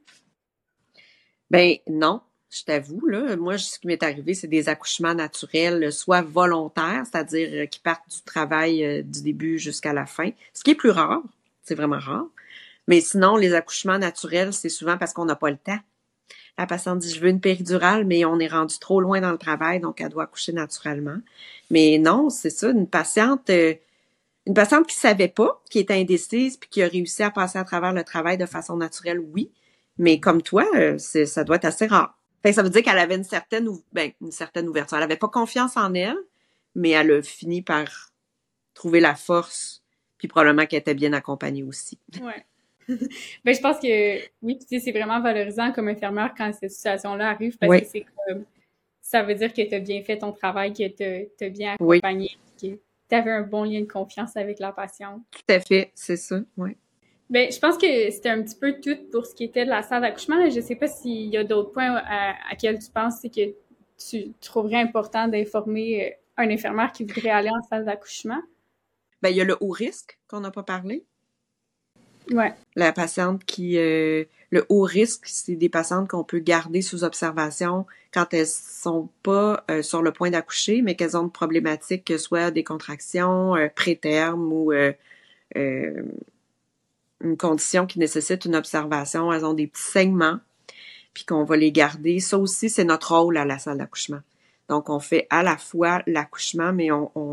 Ben non, je t'avoue, là. Moi, ce qui m'est arrivé, c'est des accouchements naturels, soit volontaires, c'est-à-dire qui partent du travail du début jusqu'à la fin, ce qui est plus rare. C'est vraiment rare. Mais sinon, les accouchements naturels, c'est souvent parce qu'on n'a pas le temps. La patiente dit, je veux une péridurale, mais on est rendu trop loin dans le travail, donc elle doit accoucher naturellement. Mais non, c'est ça, une patiente qui savait pas, qui était indécise, puis qui a réussi à passer à travers le travail de façon naturelle, oui. Mais comme toi, ça doit être assez rare. Fait que ça veut dire qu'elle avait une certaine ouverture. Elle avait pas confiance en elle, mais elle a fini par trouver la force, puis probablement qu'elle était bien accompagnée aussi. Ouais. Ben, je pense que oui, tu sais, c'est vraiment valorisant comme infirmière quand cette situation-là arrive parce que Oui, c'est comme ça veut dire que tu as bien fait ton travail, que tu as bien oui, accompagné, que tu avais un bon lien de confiance avec la patiente. tout à fait, c'est ça, oui. Ben, je pense que c'était un petit peu tout pour ce qui était de la salle d'accouchement. Là. Je sais pas s'il y a d'autres points à quels tu penses c'est que tu trouverais important d'informer un infirmière qui voudrait aller en salle d'accouchement. Ben, il y a le haut risque qu'on n'a pas parlé. Ouais. La patiente le haut risque, c'est des patientes qu'on peut garder sous observation quand elles sont pas sur le point d'accoucher, mais qu'elles ont une problématique, que ce soit des contractions prétermes ou euh, une condition qui nécessite une observation. Elles ont des petits saignements, puis qu'on va les garder. Ça aussi, c'est notre rôle à la salle d'accouchement. Donc, on fait à la fois l'accouchement, mais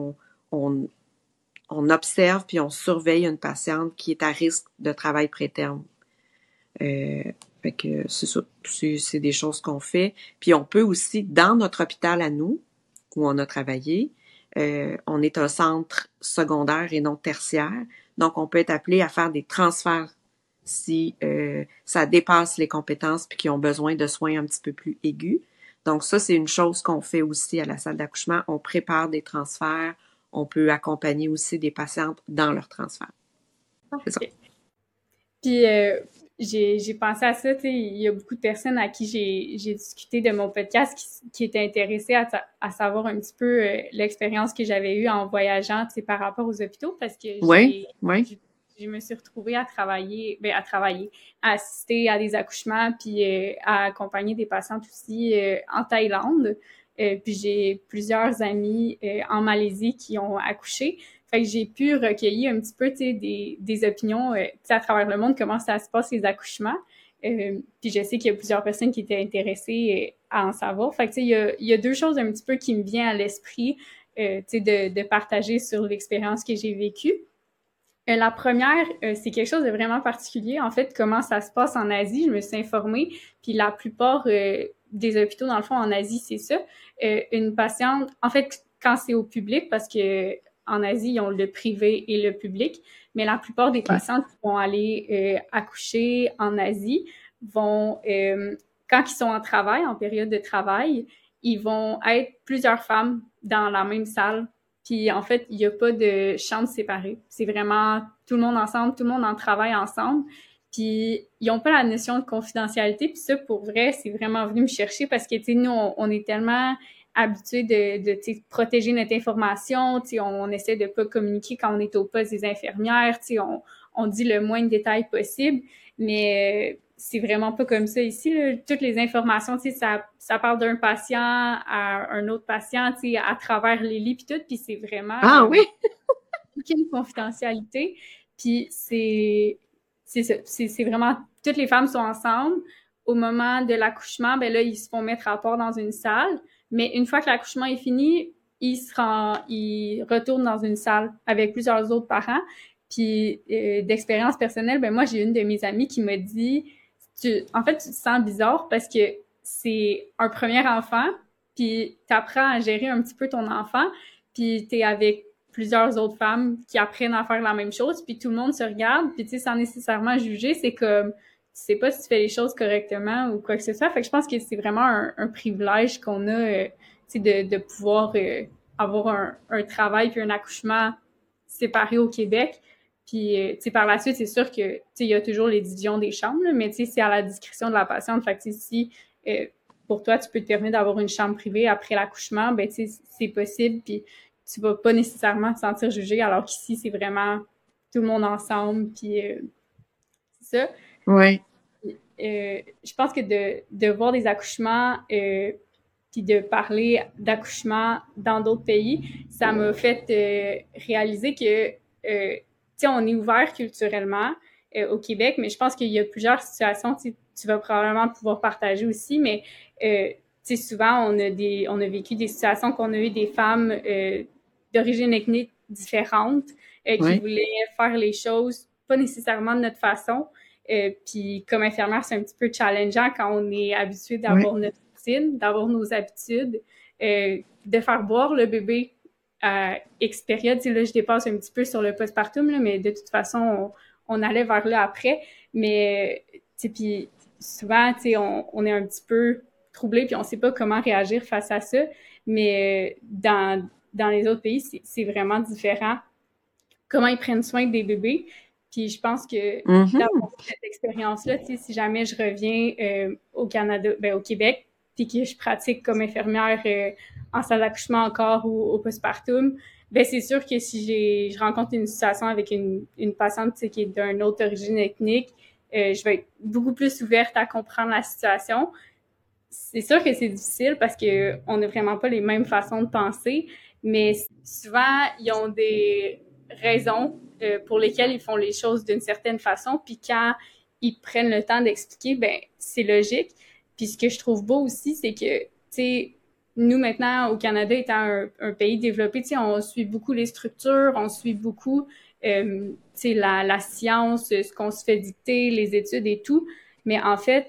on observe puis on surveille une patiente qui est à risque de travail préterme. Fait que c'est ça, c'est des choses qu'on fait. Puis on peut aussi, dans notre hôpital à nous, où on a travaillé, on est un centre secondaire et non tertiaire, donc on peut être appelé à faire des transferts si ça dépasse les compétences puis qu'ils ont besoin de soins un petit peu plus aigus. Donc ça, c'est une chose qu'on fait aussi à la salle d'accouchement. On prépare des transferts. On peut accompagner aussi des patientes dans leur transfert. C'est ça. Parfait. Puis j'ai pensé à ça, tu sais, il y a beaucoup de personnes à qui j'ai discuté de mon podcast qui étaient intéressées à savoir un petit peu l'expérience que j'avais eue en voyageant, tu sais, par rapport aux hôpitaux, parce que Oui, oui. je me suis retrouvée à assister à des accouchements, puis à accompagner des patientes aussi en Thaïlande. Puis j'ai plusieurs amis en Malaisie qui ont accouché. Fait que j'ai pu recueillir un petit peu, tu sais, des opinions, tu sais, à travers le monde, comment ça se passe, les accouchements. Puis je sais qu'il y a plusieurs personnes qui étaient intéressées à en savoir. Fait que, tu sais, il y a deux choses un petit peu qui me viennent à l'esprit, tu sais, de partager sur l'expérience que j'ai vécue. La première, c'est quelque chose de vraiment particulier. En fait, comment ça se passe en Asie, je me suis informée, puis la plupart des hôpitaux, dans le fond, en Asie, c'est ça. Une patiente, en fait, quand c'est au public, parce que en Asie, ils ont le privé et le public, mais la plupart des OK. patientes qui vont aller accoucher en Asie vont, quand ils sont en travail, en période de travail, ils vont être plusieurs femmes dans la même salle. Puis en fait, il n'y a pas de chambres séparées. C'est vraiment tout le monde ensemble, tout le monde en travaille ensemble. Puis ils n'ont pas la notion de confidentialité. Puis ça, pour vrai, c'est vraiment venu me chercher parce que, tu sais, nous, on est tellement habitués de protéger notre information. Tu sais, on essaie de pas communiquer quand on est au poste des infirmières. Tu sais, on dit le moins de détails possible. Mais c'est vraiment pas comme ça ici. Là. Toutes les informations, tu sais, ça parle d'un patient à un autre patient, tu sais, à travers les lits puis tout, puis c'est vraiment Ah oui? aucune confidentialité. Puis c'est ça, c'est vraiment toutes les femmes sont ensemble. Au moment de l'accouchement, ben là ils se font mettre à part dans une salle, mais une fois que l'accouchement est fini, ils retournent dans une salle avec plusieurs autres parents. Puis d'expérience personnelle, ben moi j'ai une de mes amies qui m'a dit en fait, tu te sens bizarre parce que c'est un premier enfant, puis tu apprends à gérer un petit peu ton enfant, puis tu es avec plusieurs autres femmes qui apprennent à faire la même chose, puis tout le monde se regarde, puis tu sais, sans nécessairement juger, c'est comme, tu sais pas si tu fais les choses correctement ou quoi que ce soit. Fait que je pense que c'est vraiment un privilège qu'on a, tu sais, de pouvoir avoir un travail puis un accouchement séparé au Québec. Puis, tu sais, par la suite, c'est sûr que, tu sais, il y a toujours les divisions des chambres, là, mais tu sais, c'est à la discrétion de la patiente. Fait que, tu sais, si pour toi, tu peux te permettre d'avoir une chambre privée après l'accouchement, ben, tu sais, c'est possible. Puis, tu vas pas nécessairement te sentir jugé, alors qu'ici, c'est vraiment tout le monde ensemble. Puis, c'est ça. Oui. Je pense que de voir des accouchements puis de parler d'accouchement dans d'autres pays, ça m'a fait réaliser que tu sais, on est ouvert culturellement, au Québec, mais je pense qu'il y a plusieurs situations, tu vas probablement pouvoir partager aussi, mais souvent on a vécu des situations qu'on a eu des femmes d'origine ethnique différente qui Oui, voulaient faire les choses pas nécessairement de notre façon. Puis comme infirmière, c'est un petit peu challengeant quand on est habitué oui, d'avoir notre routine, d'avoir nos habitudes, de faire boire le bébé à X période. Là, je dépasse un petit peu sur le postpartum, là, mais de toute façon, on allait vers là après. Mais puis souvent, on est un petit peu troublé, puis on sait pas comment réagir face à ça. Mais dans les autres pays, c'est vraiment différent comment ils prennent soin des bébés. Puis je pense que mhm, d'avoir cette expérience-là, si jamais je reviens au Canada, au Québec, puis que je pratique comme infirmière en salle d'accouchement encore ou au postpartum, c'est sûr que si je rencontre une situation avec une patiente qui est d'une autre origine ethnique, je vais être beaucoup plus ouverte à comprendre la situation. C'est sûr que c'est difficile parce que on n'a vraiment pas les mêmes façons de penser, mais souvent, ils ont des raisons pour lesquelles ils font les choses d'une certaine façon, puis quand ils prennent le temps d'expliquer, c'est logique. Puis ce que je trouve beau aussi, c'est que, tu sais, nous maintenant, au Canada, étant un pays développé, tu sais, on suit beaucoup les structures, on suit beaucoup, tu sais, la science, ce qu'on se fait dicter, les études et tout. Mais en fait,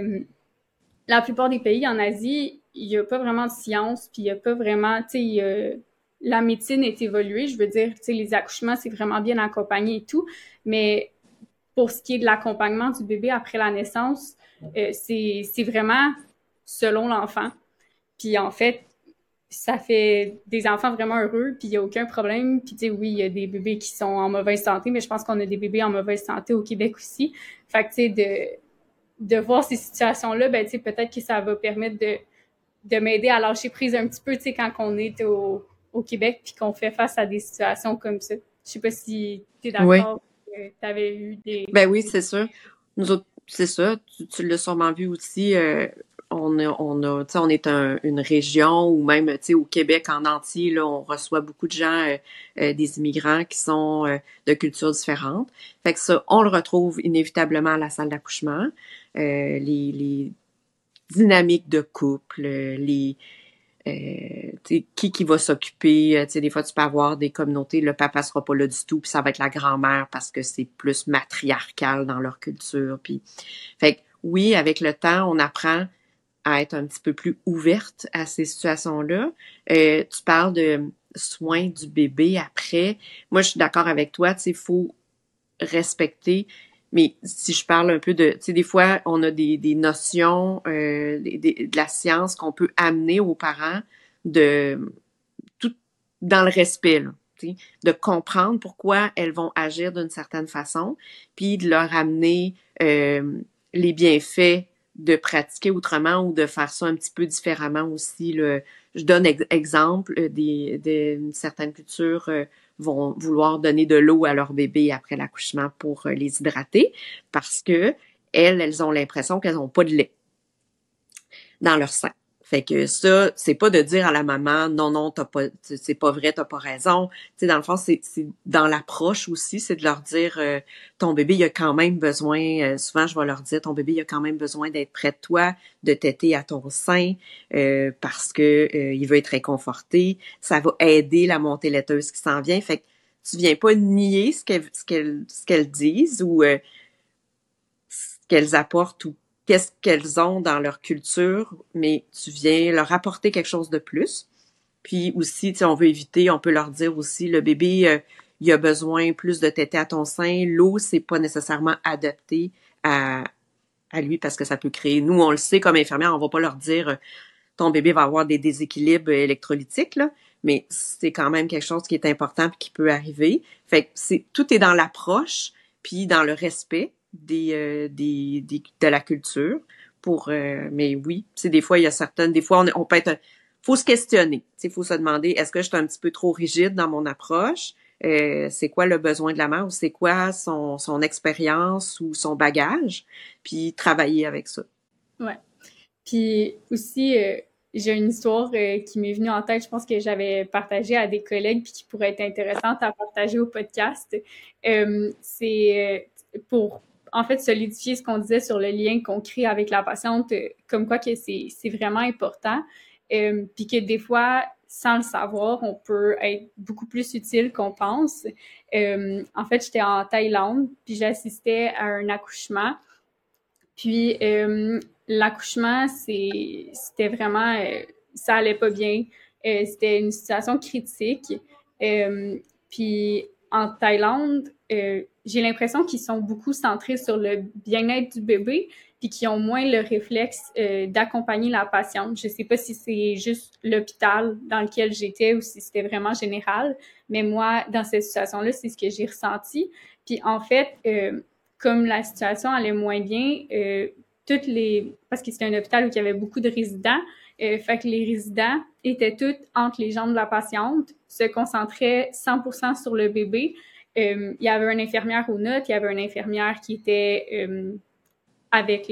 la plupart des pays en Asie, il n'y a pas vraiment de science, puis il n'y a pas vraiment, tu sais, la médecine est évoluée, je veux dire, tu sais, les accouchements, c'est vraiment bien accompagné et tout, mais pour ce qui est de l'accompagnement du bébé après la naissance, c'est vraiment selon l'enfant. Puis en fait, ça fait des enfants vraiment heureux, puis il n'y a aucun problème. Puis tu sais, oui, il y a des bébés qui sont en mauvaise santé, mais je pense qu'on a des bébés en mauvaise santé au Québec aussi. Fait que tu sais, de voir ces situations-là, peut-être que ça va permettre de m'aider à lâcher prise un petit peu, quand on est au Québec puis qu'on fait face à des situations comme ça. Je sais pas si tu es oui. d'accord que tu avais eu Ben oui, c'est sûr. Nous autres, c'est ça. Tu l'as sûrement vu aussi. Tu sais, on est une région ou même, tu sais, au Québec en entier, là, on reçoit beaucoup de gens, des immigrants qui sont de cultures différentes. Fait que ça, on le retrouve inévitablement à la salle d'accouchement. Les dynamiques de couple, qui va s'occuper. Des fois, tu peux avoir des communautés, le papa sera pas là du tout, puis ça va être la grand-mère parce que c'est plus matriarcal dans leur culture. Puis, fait que, oui, avec le temps, on apprend à être un petit peu plus ouverte à ces situations-là. Tu parles de soins du bébé après. Moi, je suis d'accord avec toi, il faut respecter. Mais si je parle un peu de, tu sais, des fois, on a des notions de la science qu'on peut amener aux parents de tout dans le respect, là, tu sais, de comprendre pourquoi elles vont agir d'une certaine façon, puis de leur amener les bienfaits de pratiquer autrement ou de faire ça un petit peu différemment aussi. Là. Je donne exemple d'une certaine culture vont vouloir donner de l'eau à leur bébé après l'accouchement pour les hydrater parce que elles ont l'impression qu'elles n'ont pas de lait dans leur sein. Fait que ça, c'est pas de dire à la maman, non, non, c'est pas vrai, t'as pas raison. Tu sais, dans le fond, c'est dans l'approche aussi, c'est de leur dire, ton bébé, il a quand même besoin, souvent je vais leur dire, ton bébé, il a quand même besoin d'être près de toi, de téter à ton sein, parce que il veut être réconforté. Ça va aider la montée laiteuse qui s'en vient. Fait que tu viens pas nier ce qu'elles disent ou ce qu'elles apportent ou qu'est-ce qu'elles ont dans leur culture, mais tu viens leur apporter quelque chose de plus. Puis aussi, on veut éviter, on peut leur dire aussi, le bébé, il a besoin plus de tétée à ton sein. L'eau, c'est pas nécessairement adapté à lui parce que ça peut créer. Nous, on le sait comme infirmière, on va pas leur dire ton bébé va avoir des déséquilibres électrolytiques, là, mais c'est quand même quelque chose qui est important et qui peut arriver. Fait que tout est dans l'approche puis dans le respect de la culture mais oui, des fois il y a des fois on peut être faut se questionner, faut se demander est-ce que je suis un petit peu trop rigide dans mon approche, c'est quoi le besoin de la mère ou c'est quoi son expérience ou son bagage, puis travailler avec ça. Ouais. Puis aussi, j'ai une histoire qui m'est venue en tête, je pense que j'avais partagé à des collègues puis qui pourrait être intéressante à partager au podcast. C'est pour en fait solidifier ce qu'on disait sur le lien qu'on crée avec la patiente, comme quoi que c'est vraiment important, puis que des fois, sans le savoir, on peut être beaucoup plus utile qu'on pense. En fait, j'étais en Thaïlande, puis j'assistais à un accouchement. Puis l'accouchement, c'était vraiment, ça allait pas bien. C'était une situation critique. Euh, Puis en Thaïlande, j'ai l'impression qu'ils sont beaucoup centrés sur le bien-être du bébé, puis qu'ils ont moins le réflexe d'accompagner la patiente. Je sais pas si c'est juste l'hôpital dans lequel j'étais ou si c'était vraiment général, mais moi, dans cette situation-là, c'est ce que j'ai ressenti. Puis en fait, comme la situation allait moins bien, parce que c'était un hôpital où il y avait beaucoup de résidents, fait que les résidents étaient tous entre les jambes de la patiente, se concentraient 100% sur le bébé. Il y avait une infirmière aux notes, il y avait une infirmière qui était avec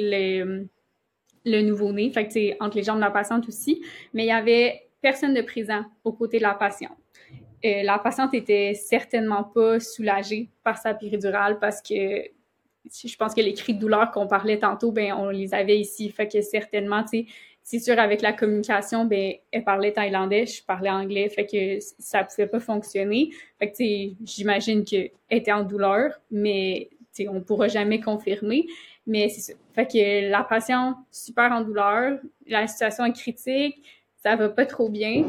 le nouveau-né, fait que c'est entre les jambes de la patiente aussi, mais il y avait personne de présent aux côtés de la patiente. La patiente était certainement pas soulagée par sa péridurale parce que je pense que les cris de douleur qu'on parlait tantôt, ben on les avait ici. Fait que certainement, tu sais, c'est sûr, avec la communication, ben elle parlait thaïlandais, je parlais anglais, fait que ça pouvait pas fonctionner. Fait que, tu sais, j'imagine qu'elle était en douleur, mais, tu sais, on pourra jamais confirmer. Mais c'est ça. Fait que la patiente, super en douleur, la situation est critique, ça va pas trop bien.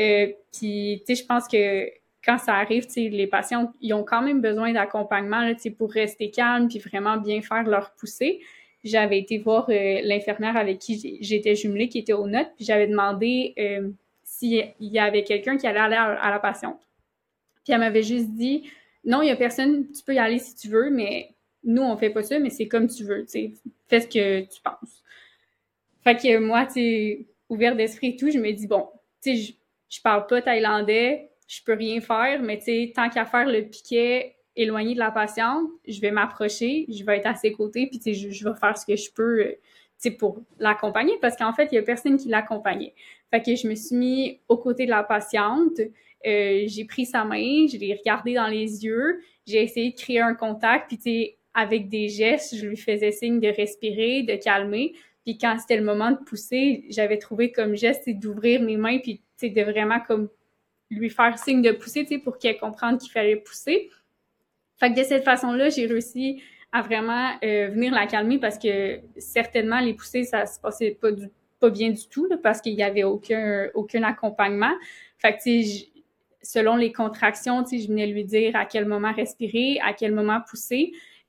Puis, tu sais, je pense que quand ça arrive, les patients, ils ont quand même besoin d'accompagnement là, pour rester calme puis vraiment bien faire leur poussée. J'avais été voir l'infirmière avec qui j'étais jumelée, qui était aux notes, puis j'avais demandé s'il y avait quelqu'un qui allait aller à la patiente. Puis elle m'avait juste dit, non, il y a personne, tu peux y aller si tu veux, mais nous, on fait pas ça, mais c'est comme tu veux, tu sais, fais ce que tu penses. Fait que moi, tu sais, ouvert d'esprit et tout, je me dis, bon, tu sais, je parle pas thaïlandais, je peux rien faire, mais tu sais, tant qu'à faire le piquet éloigné de la patiente, je vais m'approcher, je vais être à ses côtés, puis tu sais, je vais faire ce que je peux, tu sais, pour l'accompagner, parce qu'en fait, il y a personne qui l'accompagnait. Fait que je me suis mis aux côtés de la patiente, j'ai pris sa main, je l'ai regardée dans les yeux, j'ai essayé de créer un contact, puis tu sais, avec des gestes, je lui faisais signe de respirer, de calmer. Puis quand c'était le moment de pousser, j'avais trouvé comme geste d'ouvrir mes mains puis de vraiment comme lui faire signe de pousser, pour qu'elle comprenne qu'il fallait pousser. Fait que de cette façon-là, j'ai réussi à vraiment venir la calmer parce que certainement les poussées, ça se passait pas bien du tout là, parce qu'il y avait aucun accompagnement. Fait que tu sais, selon les contractions, tu sais, je venais lui dire à quel moment respirer, à quel moment pousser.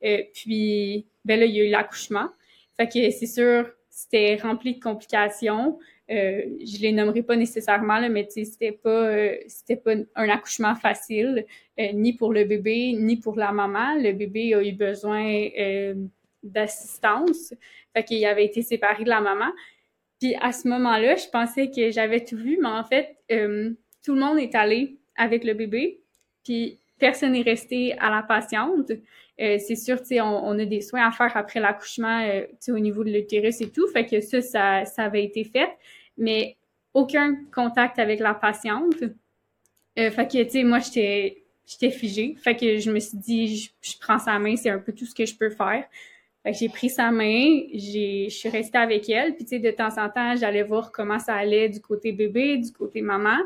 Puis ben là, il y a eu l'accouchement. Fait que c'est sûr, c'était rempli de complications. Je les nommerai pas nécessairement là, mais tu sais, c'était pas un accouchement facile, ni pour le bébé ni pour la maman. Le bébé a eu besoin d'assistance, fait qu'il avait été séparé de la maman. Puis à ce moment-là, je pensais que j'avais tout vu, mais en fait, tout le monde est allé avec le bébé, puis personne n'est resté à la patiente. C'est sûr, tu sais, on a des soins à faire après l'accouchement, tu sais, au niveau de l'utérus et tout, fait que ça avait été fait, mais aucun contact avec la patiente. Fait que, tu sais, moi, j'étais figée. Fait que je me suis dit, je prends sa main, c'est un peu tout ce que je peux faire. Fait que j'ai pris sa main, je suis restée avec elle, puis tu sais, de temps en temps, j'allais voir comment ça allait du côté bébé, du côté maman.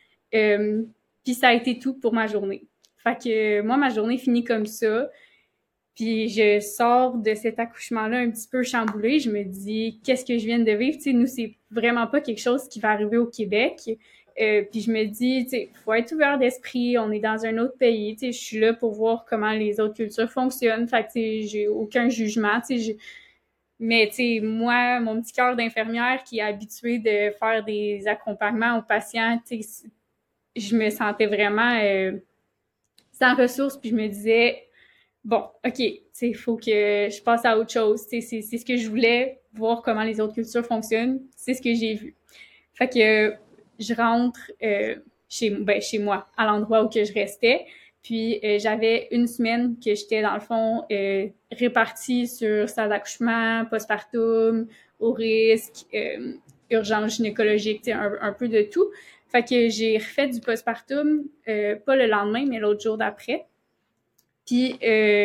Puis ça a été tout pour ma journée. Fait que moi, ma journée finit comme ça. Puis je sors de cet accouchement-là un petit peu chamboulée. Je me dis, qu'est-ce que je viens de vivre? Tu sais, nous, c'est vraiment pas quelque chose qui va arriver au Québec. Puis je me dis, tu sais, faut être ouvert d'esprit. On est dans un autre pays. Tu sais, je suis là pour voir comment les autres cultures fonctionnent. Fait que, tu sais, j'ai aucun jugement. Tu sais, mais tu sais, moi, mon petit cœur d'infirmière qui est habitué de faire des accompagnements aux patients, tu sais, je me sentais vraiment sans ressources. Puis je me disais, bon, OK, tu sais, il faut que je passe à autre chose. Tu sais, c'est ce que je voulais, voir comment les autres cultures fonctionnent. C'est ce que j'ai vu. Fait que je rentre chez moi, à l'endroit où que je restais. Puis j'avais une semaine que j'étais, dans le fond, répartie sur salle d'accouchement, postpartum, au risque, urgence gynécologique, tu sais, un peu de tout. Fait que j'ai refait du postpartum, pas le lendemain, mais l'autre jour d'après. Puis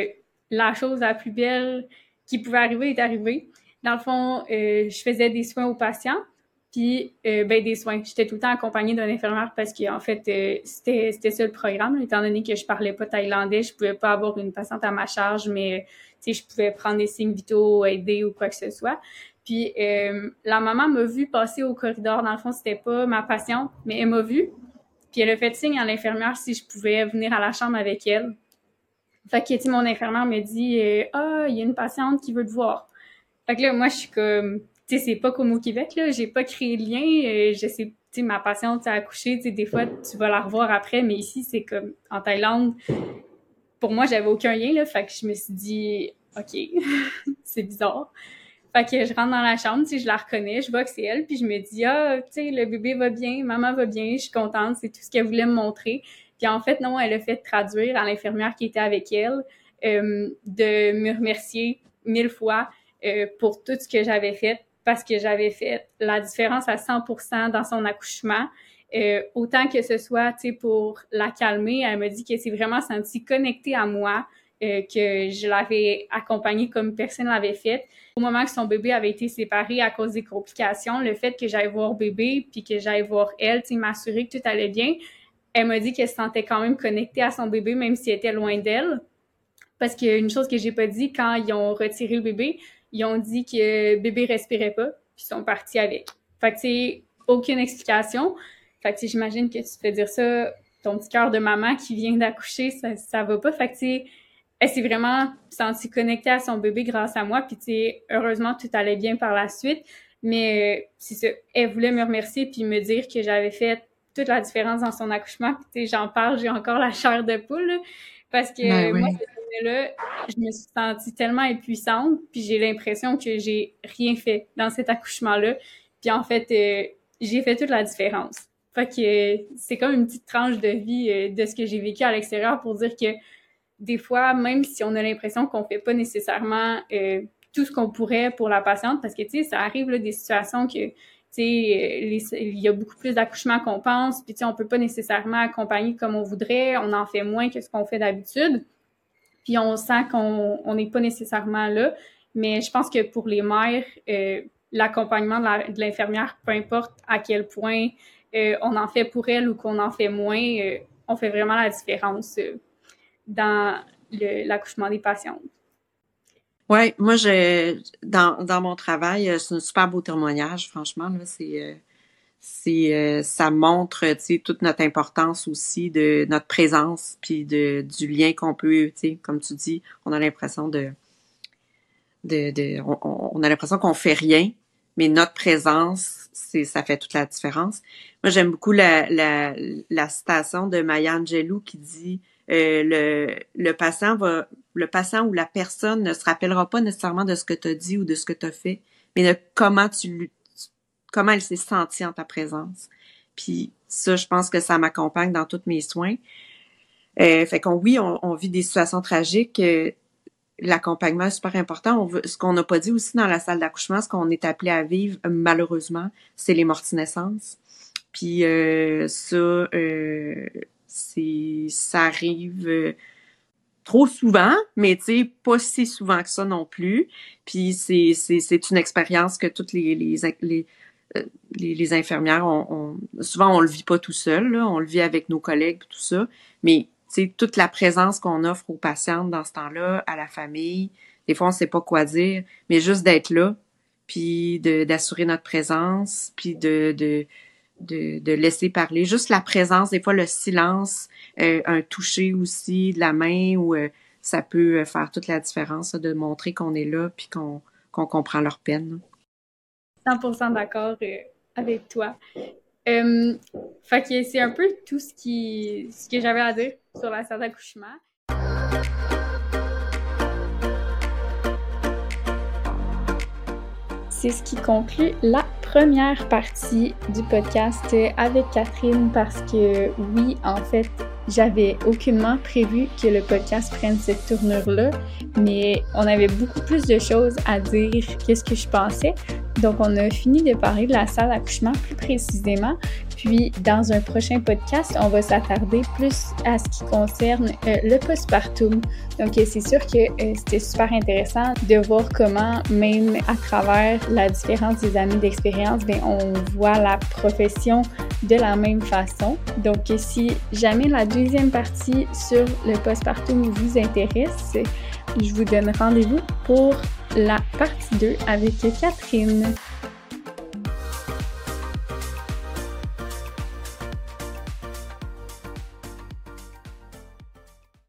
la chose la plus belle qui pouvait arriver est arrivée. Dans le fond, je faisais des soins aux patients, puis des soins. J'étais tout le temps accompagnée d'un infirmière parce que en fait, c'était ça le programme. Étant donné que je parlais pas thaïlandais, je pouvais pas avoir une patiente à ma charge, mais je pouvais prendre des signes vitaux, aider ou quoi que ce soit. Puis la maman m'a vue passer au corridor. Dans le fond, c'était pas ma patiente, mais elle m'a vue. Puis elle a fait signe à l'infirmière si je pouvais venir à la chambre avec elle. Fait que, mon infirmière me dit il y a une patiente qui veut te voir. Fait que là, moi, je suis comme, c'est pas comme au Québec, là, j'ai pas créé de lien, je sais, ma patiente a accouché, des fois, tu vas la revoir après, mais ici, c'est comme, en Thaïlande, pour moi, j'avais aucun lien, là, fait que je me suis dit, OK, c'est bizarre. Fait que je rentre dans la chambre, je la reconnais, je vois que c'est elle, puis je me dis, le bébé va bien, maman va bien, je suis contente, c'est tout ce qu'elle voulait me montrer. Puis en fait, non, elle a fait traduire à l'infirmière qui était avec elle, de me remercier 1000 fois pour tout ce que j'avais fait, parce que j'avais fait la différence à 100% dans son accouchement. Autant que ce soit, pour la calmer, elle m'a dit qu'elle s'est vraiment sentie connectée à moi, que je l'avais accompagnée comme personne l'avait fait. Au moment que son bébé avait été séparé à cause des complications, le fait que j'aille voir bébé puis que j'aille voir elle, m'assurer que tout allait bien, elle m'a dit qu'elle se sentait quand même connectée à son bébé, même si elle était loin d'elle. Parce qu'une chose que j'ai pas dit, quand ils ont retiré le bébé, ils ont dit que bébé respirait pas, puis ils sont partis avec. Fait que, aucune explication. Fait que, j'imagine que tu te fais dire ça, ton petit cœur de maman qui vient d'accoucher, ça va pas. Fait que, elle s'est vraiment sentie connectée à son bébé grâce à moi, puis heureusement, tout allait bien par la suite. Mais c'est ça, elle voulait me remercier puis me dire que j'avais fait toute la différence dans son accouchement. Puis j'en parle, j'ai encore la chair de poule, là, parce que moi, cette journée-là, je me suis sentie tellement impuissante, puis j'ai l'impression que j'ai rien fait dans cet accouchement-là. Puis en fait, j'ai fait toute la différence. Fait que c'est comme une petite tranche de vie de ce que j'ai vécu à l'extérieur pour dire que des fois, même si on a l'impression qu'on fait pas nécessairement tout ce qu'on pourrait pour la patiente, parce que, ça arrive, là, des situations que, il y a beaucoup plus d'accouchements qu'on pense, puis, on peut pas nécessairement accompagner comme on voudrait, on en fait moins que ce qu'on fait d'habitude, puis on sent qu'on n'est pas nécessairement là, mais je pense que pour les mères, l'accompagnement de l'infirmière, peu importe à quel point on en fait pour elle ou qu'on en fait moins, on fait vraiment la différence dans l'accouchement des patientes. Oui, moi, dans mon travail, c'est un super beau témoignage, franchement, là, ça montre, toute notre importance aussi de notre présence, puis du lien qu'on peut, comme tu dis, on a l'impression on a l'impression qu'on fait rien, mais notre présence, ça fait toute la différence. Moi, j'aime beaucoup la citation de Maya Angelou qui dit le patient ou la personne ne se rappellera pas nécessairement de ce que tu as dit ou de ce que tu as fait, mais de comment elle s'est sentie en ta présence. Puis ça, je pense que ça m'accompagne dans tous mes soins. Fait qu'on on vit des situations tragiques. L'accompagnement est super important. Ce qu'on n'a pas dit aussi dans la salle d'accouchement, ce qu'on est appelé à vivre, malheureusement, c'est les morts-naissances. Puis ça arrive trop souvent, mais pas si souvent que ça non plus. Puis c'est une expérience que toutes les infirmières souvent on le vit pas tout seul, là, on le vit avec nos collègues tout ça, mais toute la présence qu'on offre aux patientes dans ce temps-là, à la famille, des fois on sait pas quoi dire, mais juste d'être là, puis d'assurer notre présence, puis de laisser parler. Juste la présence, des fois le silence, un toucher aussi de la main, ou ça peut faire toute la différence, de montrer qu'on est là puis qu'on comprend leur peine. 100% d'accord avec toi. Fait que c'est un peu tout ce que j'avais à dire sur la salle d'accouchement. C'est ce qui conclut la première partie du podcast avec Catherine, parce que oui, en fait, j'avais aucunement prévu que le podcast prenne cette tournure-là, mais on avait beaucoup plus de choses à dire que ce que je pensais. Donc, on a fini de parler de la salle d'accouchement plus précisément. Puis, dans un prochain podcast, on va s'attarder plus à ce qui concerne le postpartum. Donc, c'est sûr que c'était super intéressant de voir comment, même à travers la différence des années d'expérience, on voit la profession de la même façon. Donc, si jamais la deuxième partie sur le postpartum vous intéresse, je vous donne rendez-vous pour la partie 2 avec Catherine.